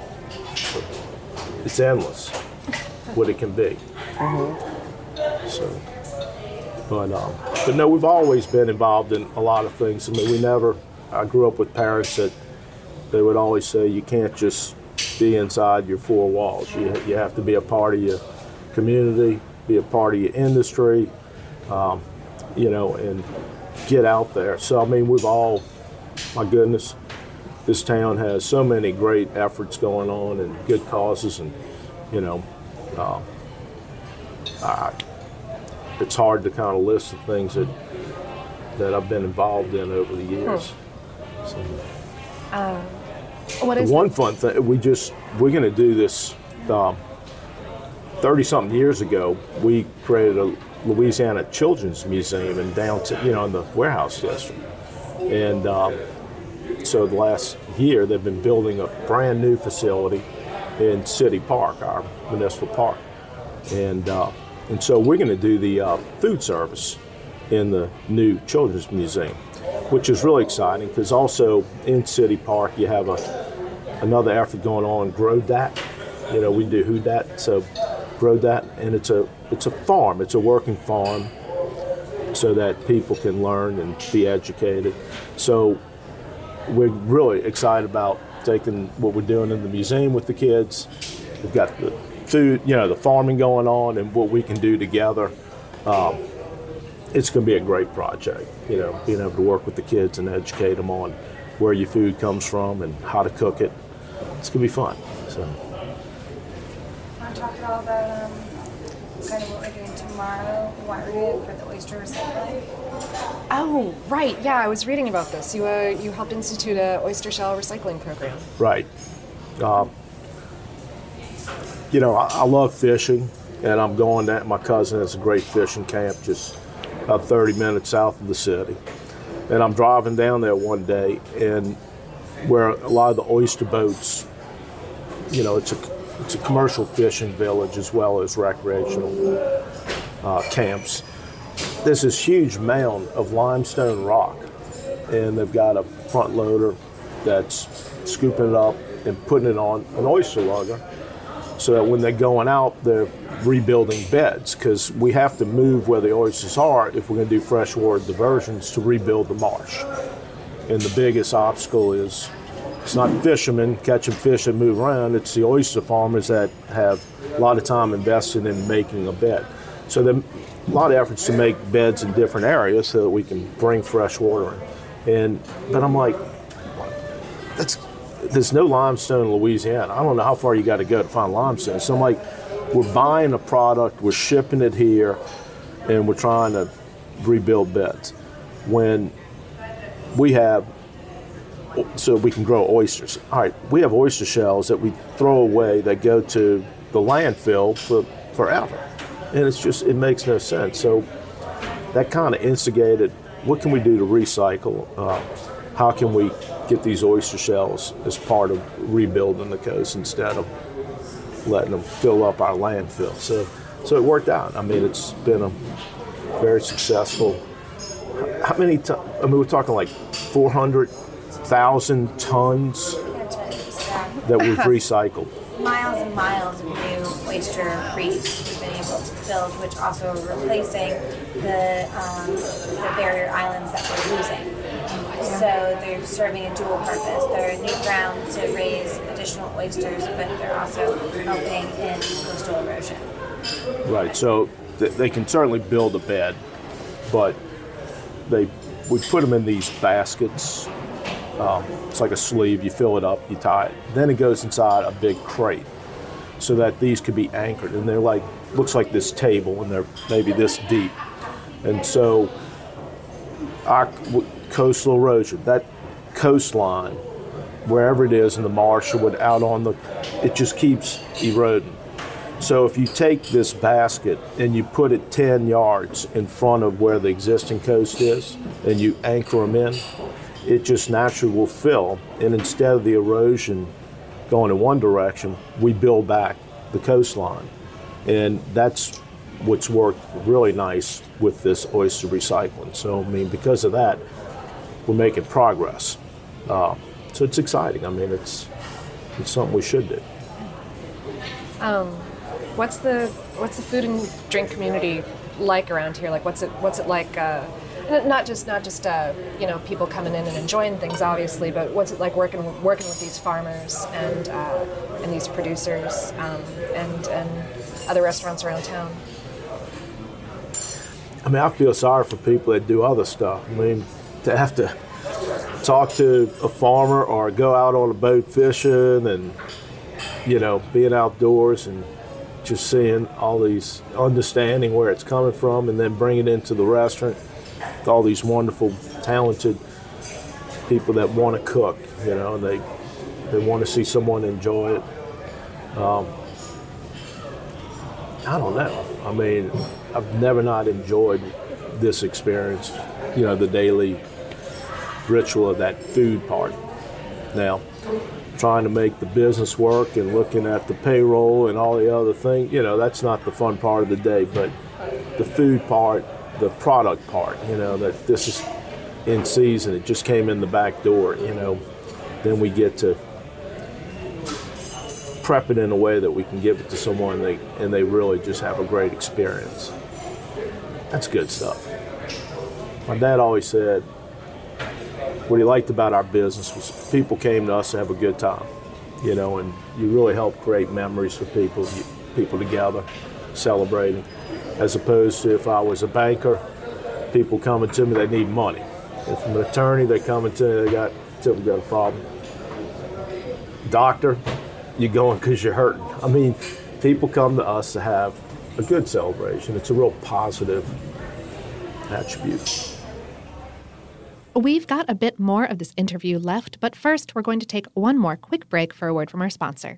It's endless what it can be. Mm-hmm. So, but um, but no, we've always been involved in a lot of things. I mean, we never. I grew up with parents that they would always say you can't just be inside your four walls. You you have to be a part of your community, be a part of your industry, um, you know, and get out there. So I mean, we've all, my goodness, this town has so many great efforts going on and good causes, and you know, uh, I, it's hard to kind of list the things that that I've been involved in over the years. Hmm. So, uh, what is the one fun thing we just we're going to do this. Um, Thirty something years ago, we created a Louisiana Children's Museum in downtown, you know, in the warehouse district, and um, so the last year they've been building a brand new facility in City Park, our municipal park, and uh, and so we're going to do the uh, food service in the new Children's Museum, which is really exciting because also in City Park you have a another effort going on, Grow Dat. You know, we do Who Dat, so Grow Dat, and it's a it's a farm. It's a working farm so that people can learn and be educated. So we're really excited about taking what we're doing in the museum with the kids. We've got the food, you know, the farming going on, and what we can do together. Um, it's going to be a great project, you know, being able to work with the kids and educate them on where your food comes from and how to cook it. It's going to be fun. So. Want to talk at all about um, kind of what we're doing tomorrow, what we're doing for the oyster recycling? Oh, right. Yeah, I was reading about this. You uh, you helped institute a oyster shell recycling program. Right. Um, you know, I, I love fishing, and I'm going to, my cousin has a great fishing camp just about thirty minutes south of the city. And I'm driving down there one day, and where a lot of the oyster boats, you know, it's a, it's a commercial fishing village as well as recreational uh, camps. There's this huge mound of limestone rock, and they've got a front loader that's scooping it up and putting it on an oyster lugger, so that when they're going out, they're rebuilding beds, because we have to move where the oysters are if we're going to do freshwater diversions to rebuild the marsh. And the biggest obstacle is, it's not fishermen catching fish that move around, it's the oyster farmers that have a lot of time invested in making a bed. So there are a lot of efforts to make beds in different areas so that we can bring fresh water in. And, but I'm like, that's, there's no limestone in Louisiana. I don't know how far you got to go to find limestone. So I'm like, we're buying a product, we're shipping it here, and we're trying to rebuild beds. When we have, so we can grow oysters. All right, we have oyster shells that we throw away that go to the landfill for forever. And it's just, it makes no sense. So that kind of instigated, what can we do to recycle? Uh, how can we get these oyster shells as part of rebuilding the coast instead of letting them fill up our landfill? So, so it worked out. I mean, it's been a very successful. How many? T- I mean, we're talking like four hundred thousand tons that we've recycled. Miles and miles of new oyster reefs we've been able to build, which also are replacing the um, the barrier islands that we're losing. So they're serving a dual purpose. They're new ground to raise additional oysters, but they're also helping in coastal erosion. Right. So th- they can certainly build a bed, but they we put them in these baskets. Um, it's like a sleeve. You fill it up, you tie it. Then it goes inside a big crate, so that these could be anchored. And they're like, looks like this table, and they're maybe this deep. And so our coastal erosion, that coastline, wherever it is in the marsh or out on the, it just keeps eroding. So if you take this basket and you put it ten yards in front of where the existing coast is, and you anchor them in, it just naturally will fill. And instead of the erosion going in one direction, we build back the coastline. And that's what's worked really nice with this oyster recycling. So, I mean, because of that, we're making progress. Uh, so it's exciting. I mean, it's it's something we should do. Um, what's the what's the food and drink community like around here? Like, what's it what's it like? Uh, not just not just uh, you know, people coming in and enjoying things, obviously, but what's it like working working with these farmers and uh, and these producers um, and and other restaurants around town? I mean, I feel sorry for people that do other stuff. I mean, to have to talk to a farmer or go out on a boat fishing and, you know, being outdoors and just seeing all these, understanding where it's coming from, and then bring it into the restaurant with all these wonderful, talented people that want to cook, you know, and they, they want to see someone enjoy it. Um, I don't know. I mean, I've never not enjoyed this experience, you know, the daily ritual of that food part. Now, trying to make the business work and looking at the payroll and all the other things, you know, that's not the fun part of the day, but the food part, the product part, you know, that this is in season, it just came in the back door, you know, then we get to prep it in a way that we can give it to someone and they, and they really just have a great experience. That's good stuff. My dad always said what he liked about our business was people came to us to have a good time, you know, and you really help create memories for people, people together, celebrating, as opposed to if I was a banker, people coming to me, they need money. If I'm an attorney, they coming to me, they got, typically got a problem. Doctor, you're going because you're hurting. I mean, people come to us to have a good celebration. It's a real positive attribute. We've got a bit more of this interview left, but first we're going to take one more quick break for a word from our sponsor.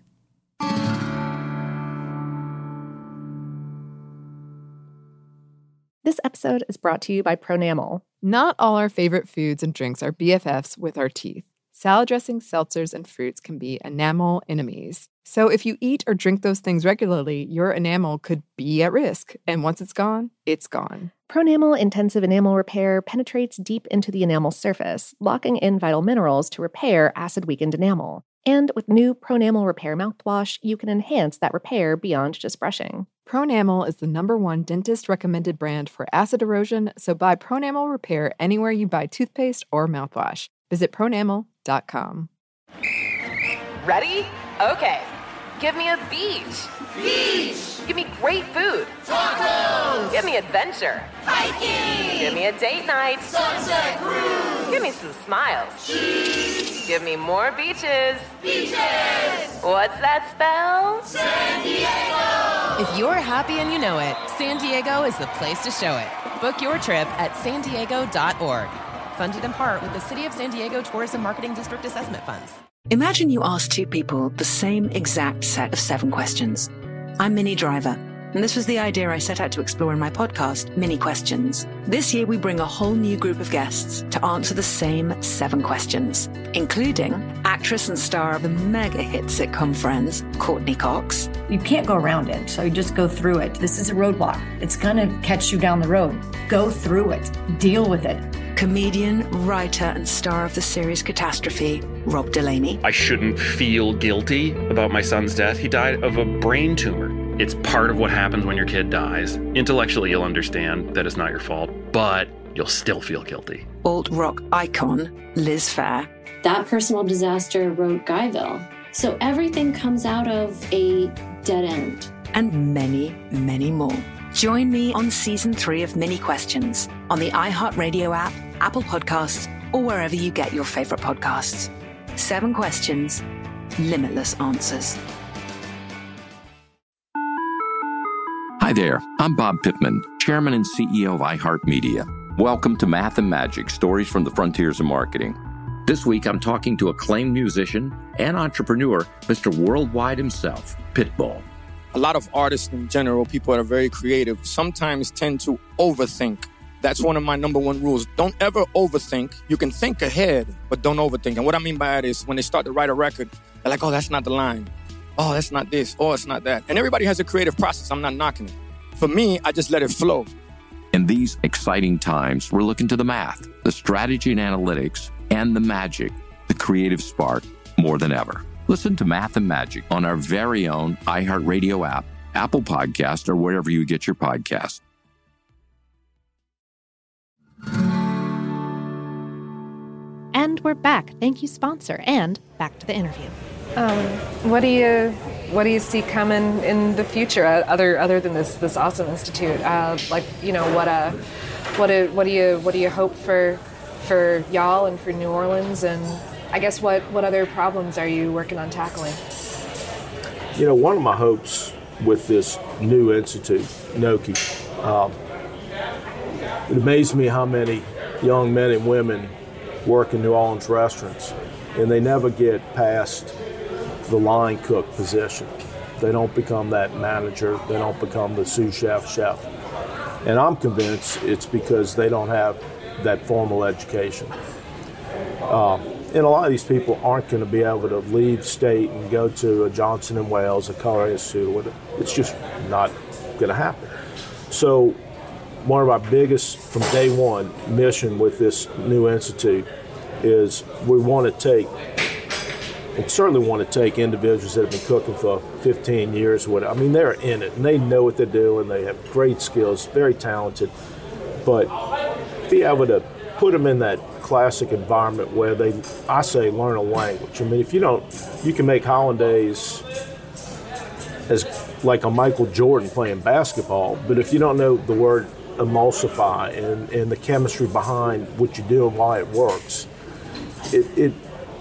This episode is brought to you by Pronamel. Not all our favorite foods and drinks are B F Fs with our teeth. Salad dressings, seltzers, and fruits can be enamel enemies. So if you eat or drink those things regularly, your enamel could be at risk. And once it's gone, it's gone. Pronamel Intensive Enamel Repair penetrates deep into the enamel surface, locking in vital minerals to repair acid-weakened enamel. And with new Pronamel Repair mouthwash, you can enhance that repair beyond just brushing. Pronamel is the number one dentist-recommended brand for acid erosion, so buy Pronamel Repair anywhere you buy toothpaste or mouthwash. Visit pronamel dot com. Ready? Okay. Give me a beach. Beach. Give me great food. Tacos. Give me adventure. Hiking. Give me a date night. Sunset cruise. Give me some smiles. Cheese. Give me more beaches. Beaches. What's that spell? San Diego. If you're happy and you know it, San Diego is the place to show it. Book your trip at san diego dot org. Funded in part with the City of San Diego Tourism Marketing District Assessment Funds. Imagine you ask two people the same exact set of seven questions. I'm Minnie Driver, and this was the idea I set out to explore in my podcast, Mini Questions. This year, we bring a whole new group of guests to answer the same seven questions, including actress and star of the mega hit sitcom Friends, Courtney Cox. You can't go around it, so you just go through it. This is a roadblock. It's going to catch you down the road. Go through it. Deal with it. Comedian, writer, and star of the series Catastrophe, Rob Delaney. I shouldn't feel guilty about my son's death. He died of a brain tumor. It's part of what happens when your kid dies. Intellectually, you'll understand that it's not your fault, but you'll still feel guilty. Alt-rock icon, Liz Phair. That personal disaster wrote Guyville. So everything comes out of a dead end. And many, many more. Join me on season three of Mini Questions on the iHeartRadio app, Apple Podcasts, or wherever you get your favorite podcasts. Seven questions, limitless answers. Hi there, I'm Bob Pittman, Chairman and C E O of iHeartMedia. Welcome to Math and Magic, Stories from the Frontiers of Marketing. This week, I'm talking to acclaimed musician and entrepreneur, Mister Worldwide himself, Pitbull. A lot of artists in general, people that are very creative, sometimes tend to overthink. That's one of my number one rules. Don't ever overthink. You can think ahead, but don't overthink. And what I mean by that is when they start to write a record, they're like, oh, that's not the line. Oh, that's not this. Oh, it's not that. And everybody has a creative process. I'm not knocking it. For me, I just let it flow. In these exciting times, we're looking to the math, the strategy and analytics, and the magic, the creative spark, more than ever. Listen to Math and Magic on our very own iHeartRadio app, Apple Podcast, or wherever you get your podcasts. And we're back. Thank you, sponsor. And back to the interview. Um, what do you what do you see coming in the future, uh, other other than this this awesome institute? Uh, like you know what uh what do, what do you what do you hope for for y'all and for New Orleans, and I guess what what other problems are you working on tackling? You know, one of my hopes with this new institute, Noki, um, it amazed me how many young men and women work in New Orleans restaurants, and they never get past the line cook position. They don't become that manager. They don't become the sous chef chef. And I'm convinced it's because they don't have that formal education. Uh, and a lot of these people aren't going to be able to leave state and go to a Johnson and Wales, a Culinary Institute. It's just not going to happen. So one of our biggest, from day one, mission with this new institute is we want to take, and certainly want to take individuals that have been cooking for fifteen years. What I mean, they're in it, and they know what they're doing. They have great skills, very talented. But be able to put them in that classic environment where they, I say, learn a language. I mean, if you don't, you can make hollandaise as like a Michael Jordan playing basketball, but if you don't know the word emulsify and, and the chemistry behind what you do and why it works, it, it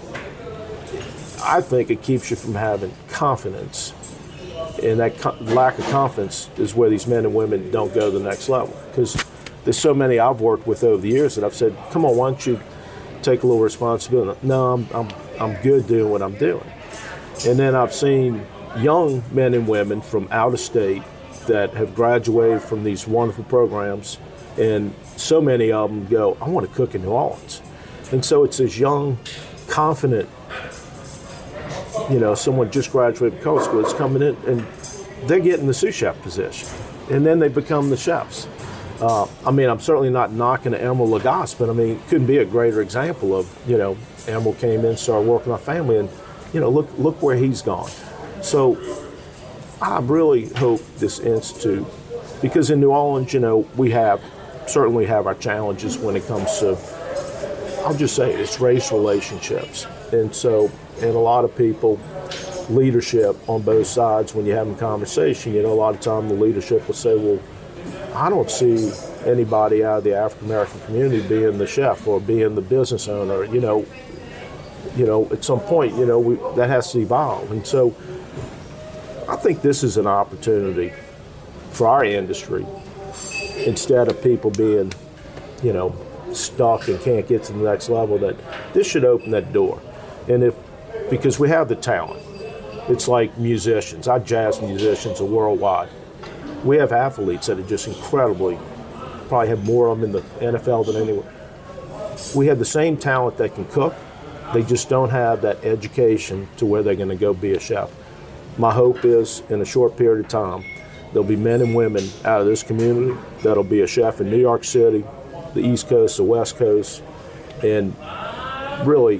I think it keeps you from having confidence. And that co- lack of confidence is where these men and women don't go to the next level. Because there's so many I've worked with over the years that I've said, come on, why don't you take a little responsibility? No, I'm, I'm, I'm good doing what I'm doing. And then I've seen young men and women from out of state that have graduated from these wonderful programs, and so many of them go, I want to cook in New Orleans. And so it's this young, confident, you know, someone just graduated from college school is coming in and they're getting the sous chef position. And then they become the chefs. Uh, I mean, I'm certainly not knocking Emeril Lagasse, but I mean, it couldn't be a greater example of, you know, Emeril came in, started working on family, and, you know, look look where he's gone. So I really hope this institute, because in New Orleans, you know, we have, certainly have our challenges when it comes to, I'll just say it's race relationships. And so, and a lot of people, leadership on both sides, when you're having a conversation, you know, a lot of time the leadership will say, well, I don't see anybody out of the African-American community being the chef or being the business owner. You know, you know, at some point, you know, we, that has to evolve. And so I think this is an opportunity for our industry, instead of people being, you know, stuck and can't get to the next level, that this should open that door. And if, because we have the talent, it's like musicians. Our jazz musicians are worldwide. We have athletes that are just incredibly, probably have more of them in the N F L than anyone. We have the same talent that can cook. They just don't have that education to where they're going to go be a chef. My hope is, in a short period of time, there'll be men and women out of this community that'll be a chef in New York City, the East Coast, the West Coast, and really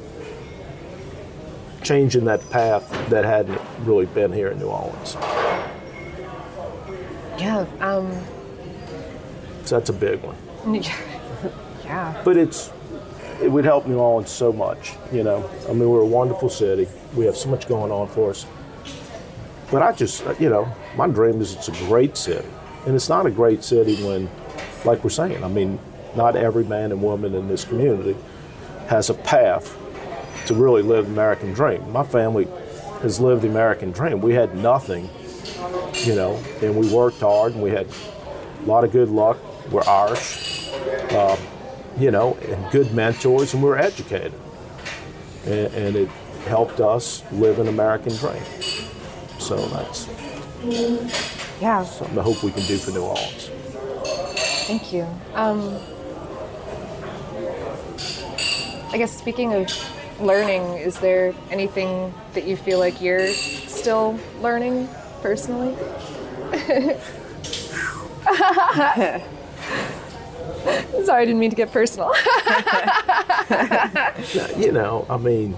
changing that path that hadn't really been here in New Orleans. Yeah. Um, so that's a big one. Yeah. But it's it would help New Orleans so much, you know. I mean, we're a wonderful city. We have so much going on for us. But I just, you know, my dream is it's a great city. And it's not a great city when, like we're saying, I mean, not every man and woman in this community has a path to really live the American dream. My family has lived the American dream. We had nothing, you know, and we worked hard, and we had a lot of good luck. We're Irish, uh, you know, and good mentors, and we were educated. And, and it helped us live an American dream. So that's yeah. something I hope we can do for New Orleans. Thank you. Um, I guess speaking of learning, is there anything that you feel like you're still learning personally? Sorry, I didn't mean to get personal. You know, I mean,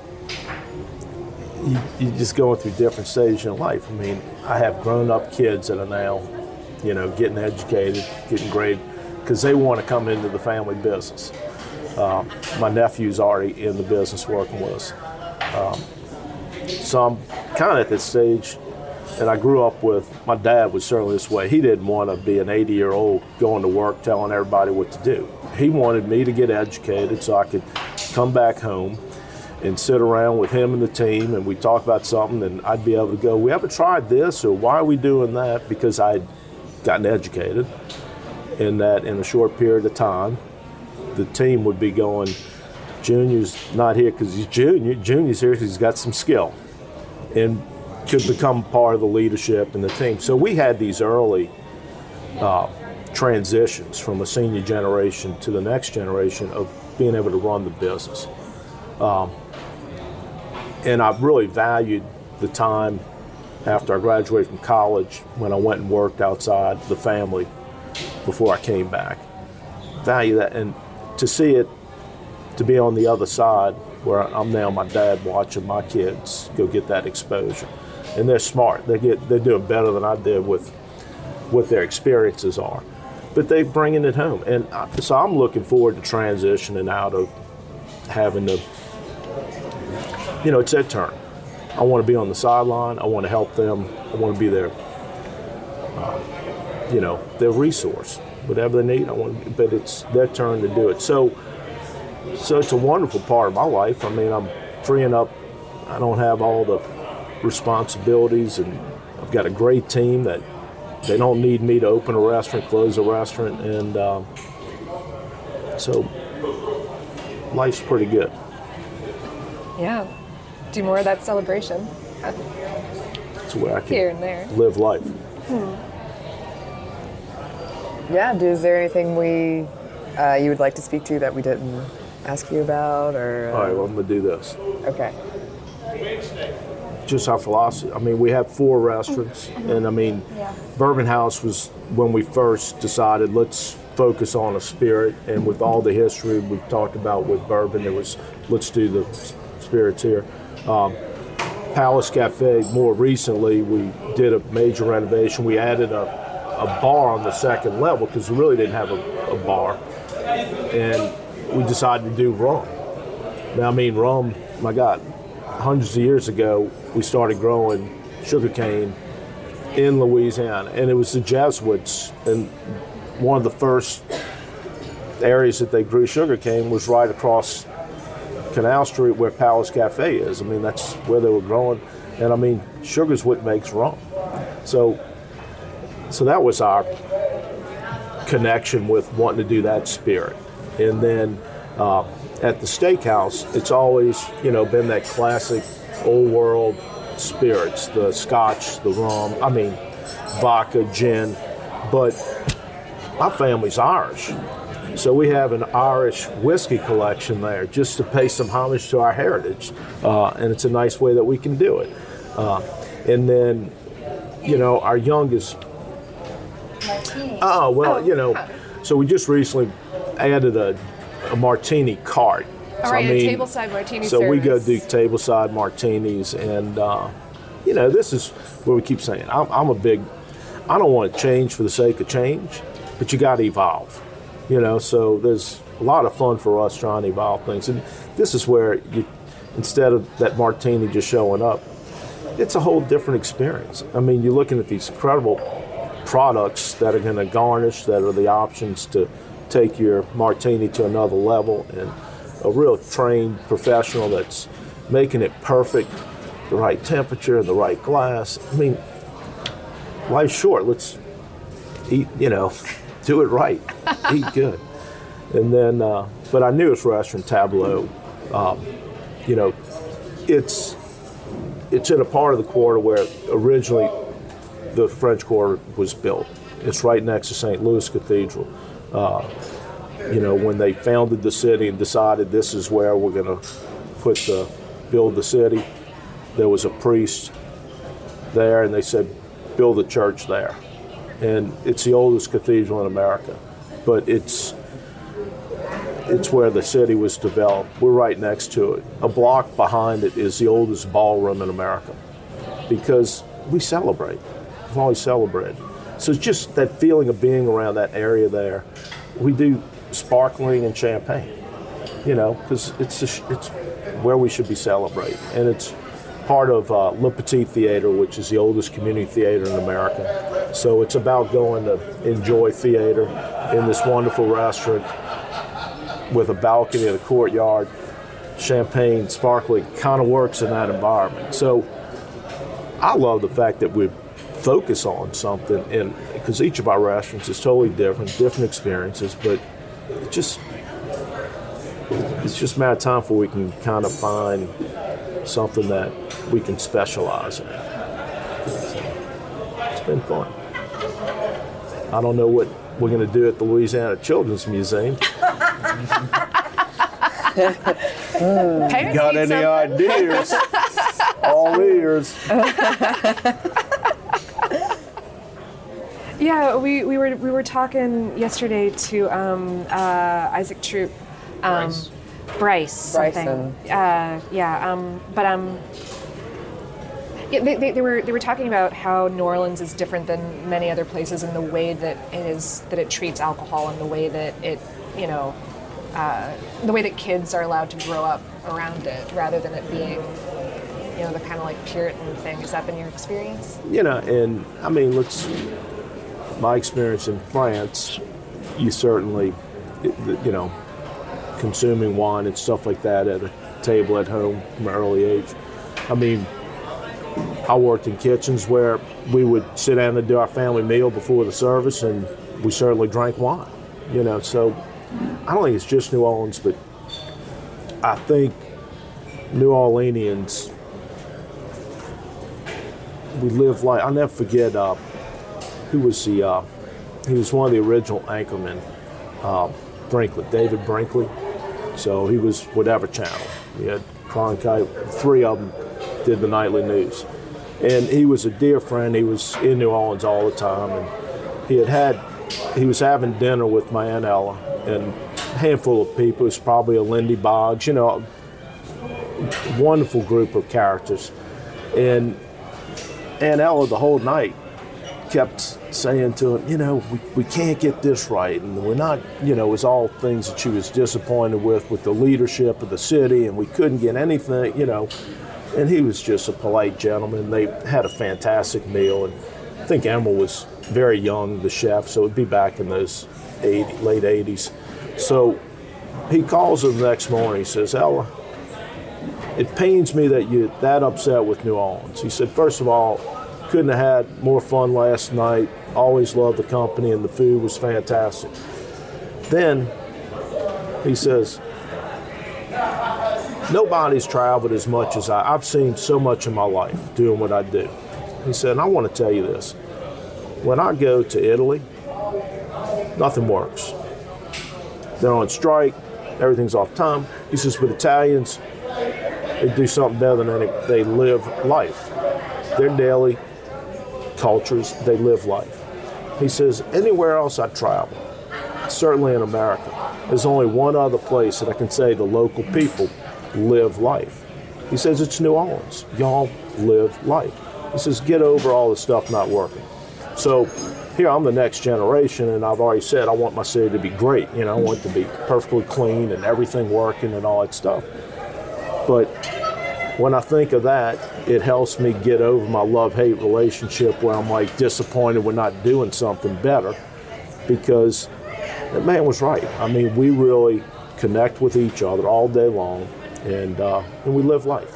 you, you're just going through different stages in life. I mean, I have grown-up kids that are now, you know, getting educated, getting graded, because they want to come into the family business. Um, my nephew's already in the business working with us. Um, so I'm kind of at this stage, and I grew up with, my dad was certainly this way. He didn't want to be an eighty-year-old going to work telling everybody what to do. He wanted me to get educated so I could come back home and sit around with him and the team, and we'd talk about something, and I'd be able to go, we haven't tried this, or why are we doing that? Because I'd gotten educated, and that in a short period of time, the team would be going, Junior's not here because he's junior. Junior's here because he's got some skill and could become part of the leadership in the team. So we had these early uh, transitions from a senior generation to the next generation of being able to run the business. Um, and I really valued the time after I graduated from college when I went and worked outside the family before I came back. Value that, and to see it, to be on the other side where I'm now my dad watching my kids go get that exposure. And they're smart. They get, they're doing better than I did with what their experiences are. but they're bringing it home. And so I'm looking forward to transitioning out of having to, you know, it's their turn. I want to be on the sideline. I want to help them. I want to be their, uh, you know, their resource. Whatever they need, I want to, but it's their turn to do it. So, so it's a wonderful part of my life. I mean, I'm freeing up. I don't have all the responsibilities, and I've got a great team that they don't need me to open a restaurant, close a restaurant, and um, so life's pretty good. Yeah. Do more of that celebration. It's where I can Here and there. live life. Hmm. Yeah, is there anything we uh, you would like to speak to that we didn't ask you about? Or uh... All right, well, I'm going to do this. Okay. Just our philosophy. I mean, we have four restaurants, Mm-hmm. and I mean, Yeah. Bourbon House was when we first decided let's focus on a spirit, and with all the history we've talked about with bourbon, it was let's do the spirits here. Um, Palace Cafe, more recently, we did a major renovation. We added a, a bar on the second level because we really didn't have a, a bar, and we decided to do rum. Now, I mean, rum, my God, hundreds of years ago, we started growing sugarcane in Louisiana, and it was the Jesuits, and one of the first areas that they grew sugarcane was right across Canal Street where Palace Cafe is. I mean, that's where they were growing, and I mean, sugar's what makes rum. So, so that was our connection with wanting to do that spirit. And then uh, at the steakhouse, it's always, you know, been that classic old world spirits, the scotch, the rum, I mean, vodka, gin, but my family's Irish. So we have an Irish whiskey collection there just to pay some homage to our heritage. Uh, and it's a nice way that we can do it. Uh, and then, you know, our youngest, oh, well, you know, so we just recently added a, a martini cart. All So, right, I mean, a tableside martini So service. we go do tableside martinis, and uh, you know, this is what we keep saying. I'm, I'm a big. I don't want to change for the sake of change, but you got to evolve. You know, so there's a lot of fun for us trying to evolve things, and this is where you, instead of that martini just showing up, it's a whole different experience. I mean, you're looking at these incredible products that are going to garnish, that are the options to take your martini to another level, and a real trained professional that's making it perfect, the right temperature, the right glass. I mean, life's short. Let's eat, you know, do it right, eat good. And then, uh, but our newest restaurant, Tableau, um, you know, it's it's in a part of the quarter where originally the French Quarter was built. It's right next to Saint Louis Cathedral. Uh, you know, when they founded the city and decided this is where we're going to put the build the city, there was a priest there, and they said, build a church there. And it's the oldest cathedral in America, but it's it's where the city was developed. We're right next to it. A block behind it is the oldest ballroom in America, because we celebrate. We've always celebrated. So it's just that feeling of being around that area there. We do sparkling and champagne, you know, because it's a, it's where we should be celebrating, and it's part of uh, Le Petit Theater, which is the oldest community theater in America. So it's about going to enjoy theater in this wonderful restaurant with a balcony in the courtyard, champagne, sparkling, kind of works in that environment. So I love the fact that we focus on something, and because each of our restaurants is totally different, different experiences, but it just it's just a matter of time before we can kind of find something that we can specialize in. So it's been fun. I don't know what we're going to do at the Louisiana Children's Museum. Parents Got need any something. ideas? All ears. Yeah, we, we were we were talking yesterday to um, uh, Isaac Troop, um, Bryce. Bryce something. Bryson. Uh, yeah, um, but um, Yeah, they, they, they were they were talking about how New Orleans is different than many other places in the way that it is that it treats alcohol and the way that it, you know, uh, the way that kids are allowed to grow up around it rather than it being, you know, the kind of like Puritan thing. Has that been your experience? You know, and I mean, let's. My experience in France, you certainly, you know, consuming wine and stuff like that at a table at home from an early age. I mean, I worked in kitchens where we would sit down and do our family meal before the service, and we certainly drank wine, you know. So I don't think it's just New Orleans, but I think New Orleanians, we live like, I'll never forget, uh, who was the, uh, he was one of the original anchormen, uh, Brinkley, David Brinkley. So he was whatever channel. He had Cronkite, three of them did the nightly news. And he was a dear friend. He was in New Orleans all the time. And he had had, he was having dinner with my Aunt Ella and a handful of people. It was probably a Lindy Boggs, you know, a wonderful group of characters. And Aunt Ella the whole night kept saying to him, you know, we, we can't get this right, and we're not, you know, it was all things that she was disappointed with, with the leadership of the city, and we couldn't get anything, you know, and he was just a polite gentleman. They had a fantastic meal, and I think Emma was very young, the chef, so it'd be back in those eighty, late eighties. So he calls her the next morning, he says, Ella, it pains me that you're that upset with New Orleans. He said, first of all, couldn't have had more fun last night. Always loved the company, and the food was fantastic. Then he says, nobody's traveled as much as I. I've seen so much in my life doing what I do. He said, and I want to tell you this. When I go to Italy, nothing works. They're on strike. Everything's off time. He says, but Italians, they do something better than any. They live life. Their daily cultures, they live life. He says, anywhere else I travel, certainly in America, there's only one other place that I can say the local people live life. He says, it's New Orleans. Y'all live life. He says, get over all the stuff not working. So here I'm the next generation, and I've already said I want my city to be great. You know, I want it to be perfectly clean and everything working and all that stuff. But when I think of that, it helps me get over my love-hate relationship where I'm like disappointed we're not doing something better, because that man was right. I mean, we really connect with each other all day long, and uh, and we live life.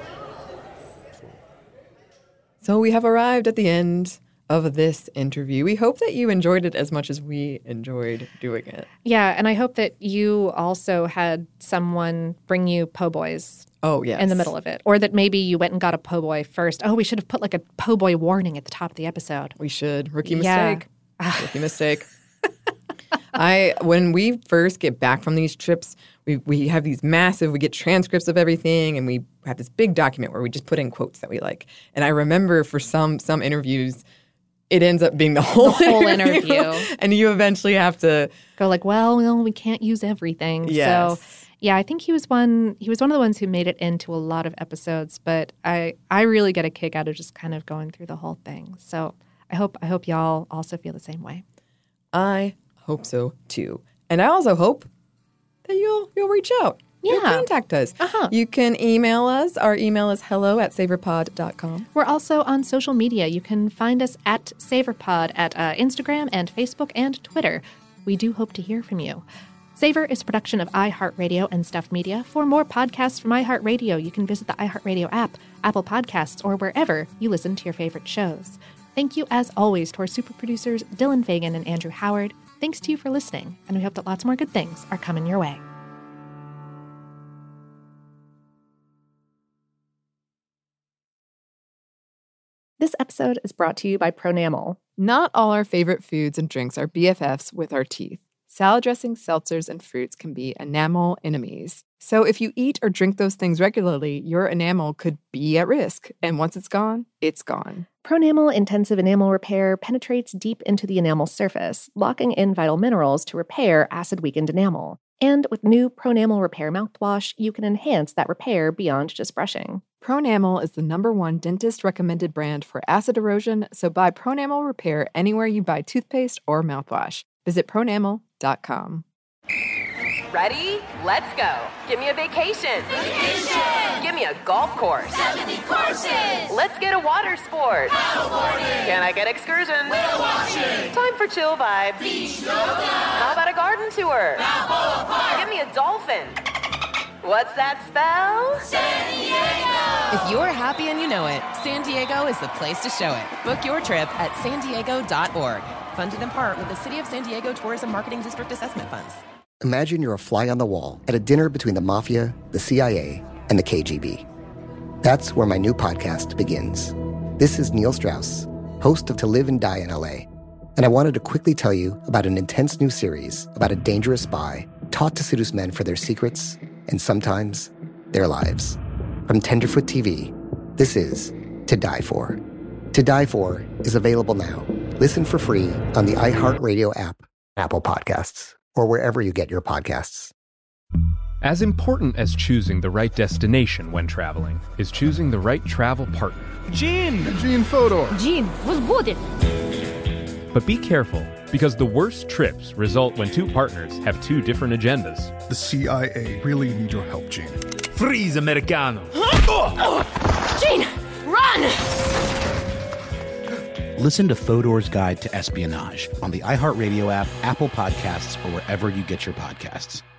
So we have arrived at the end of this interview. We hope that you enjoyed it as much as we enjoyed doing it. Yeah, and I hope that you also had someone bring you po' boys. Oh, yes. In the middle of it. Or that maybe you went and got a po' boy first. Oh, we should have put like a po' boy warning at the top of the episode. We should. Rookie yeah. mistake. Rookie mistake. I when we first get back from these trips, we, we have these massive, we get transcripts of everything, and we have this big document where we just put in quotes that we like. And I remember for some some interviews, it ends up being the whole, the whole interview. interview. And you eventually have to go like, well, well, we can't use everything. Yes. So yeah, I think he was one he was one of the ones who made it into a lot of episodes, but I I really get a kick out of just kind of going through the whole thing. So I hope I hope y'all also feel the same way. I hope so too. And I also hope that you'll you'll reach out. Yeah. You'll contact us. Uh-huh. You can email us. Our email is hello at savorpod dot com. We're also on social media. You can find us at SavorPod at uh, Instagram and Facebook and Twitter. We do hope to hear from you. Savor is a production of iHeartRadio and Stuff Media. For more podcasts from iHeartRadio, you can visit the iHeartRadio app, Apple Podcasts, or wherever you listen to your favorite shows. Thank you, as always, to our super producers, Dylan Fagan and Andrew Howard. Thanks to you for listening, and we hope that lots more good things are coming your way. This episode is brought to you by Pronamel. Not all our favorite foods and drinks are B F Fs with our teeth. Salad dressings, seltzers, and fruits can be enamel enemies. So if you eat or drink those things regularly, your enamel could be at risk. And once it's gone, it's gone. Pronamel Intensive Enamel Repair penetrates deep into the enamel surface, locking in vital minerals to repair acid-weakened enamel. And with new Pronamel Repair mouthwash, you can enhance that repair beyond just brushing. Pronamel is the number one dentist-recommended brand for acid erosion, so buy Pronamel Repair anywhere you buy toothpaste or mouthwash. Visit pronamel dot com. Ready? Let's go. Give me a vacation. Vacation. Give me a golf course. seventy courses. Let's get a water sport. Paddleboarding. Can I get excursions? Whale watching. Time for chill vibes. Beach yoga. How about a garden tour? Balboa Park. Give me a dolphin. What's that spell? San Diego. If you're happy and you know it, San Diego is the place to show it. Book your trip at san diego dot org. Funded in part with the City of San Diego Tourism Marketing District Assessment Funds. Imagine you're a fly on the wall at a dinner between the Mafia, the C I A, and the K G B. That's where my new podcast begins. This is Neil Strauss, host of To Live and Die in L A, and I wanted to quickly tell you about an intense new series about a dangerous spy taught to seduce men for their secrets and sometimes their lives. From Tenderfoot T V, this is To Die For. To Die For is available now. Listen for free on the iHeartRadio app, Apple Podcasts, or wherever you get your podcasts. As important as choosing the right destination when traveling is choosing the right travel partner. Gene! Gene Fodor! Gene, was good! But be careful, because the worst trips result when two partners have two different agendas. The C I A really need your help, Gene. Freeze, Americano! Gene, run! Listen to Fodor's Guide to Espionage on the iHeartRadio app, Apple Podcasts, or wherever you get your podcasts.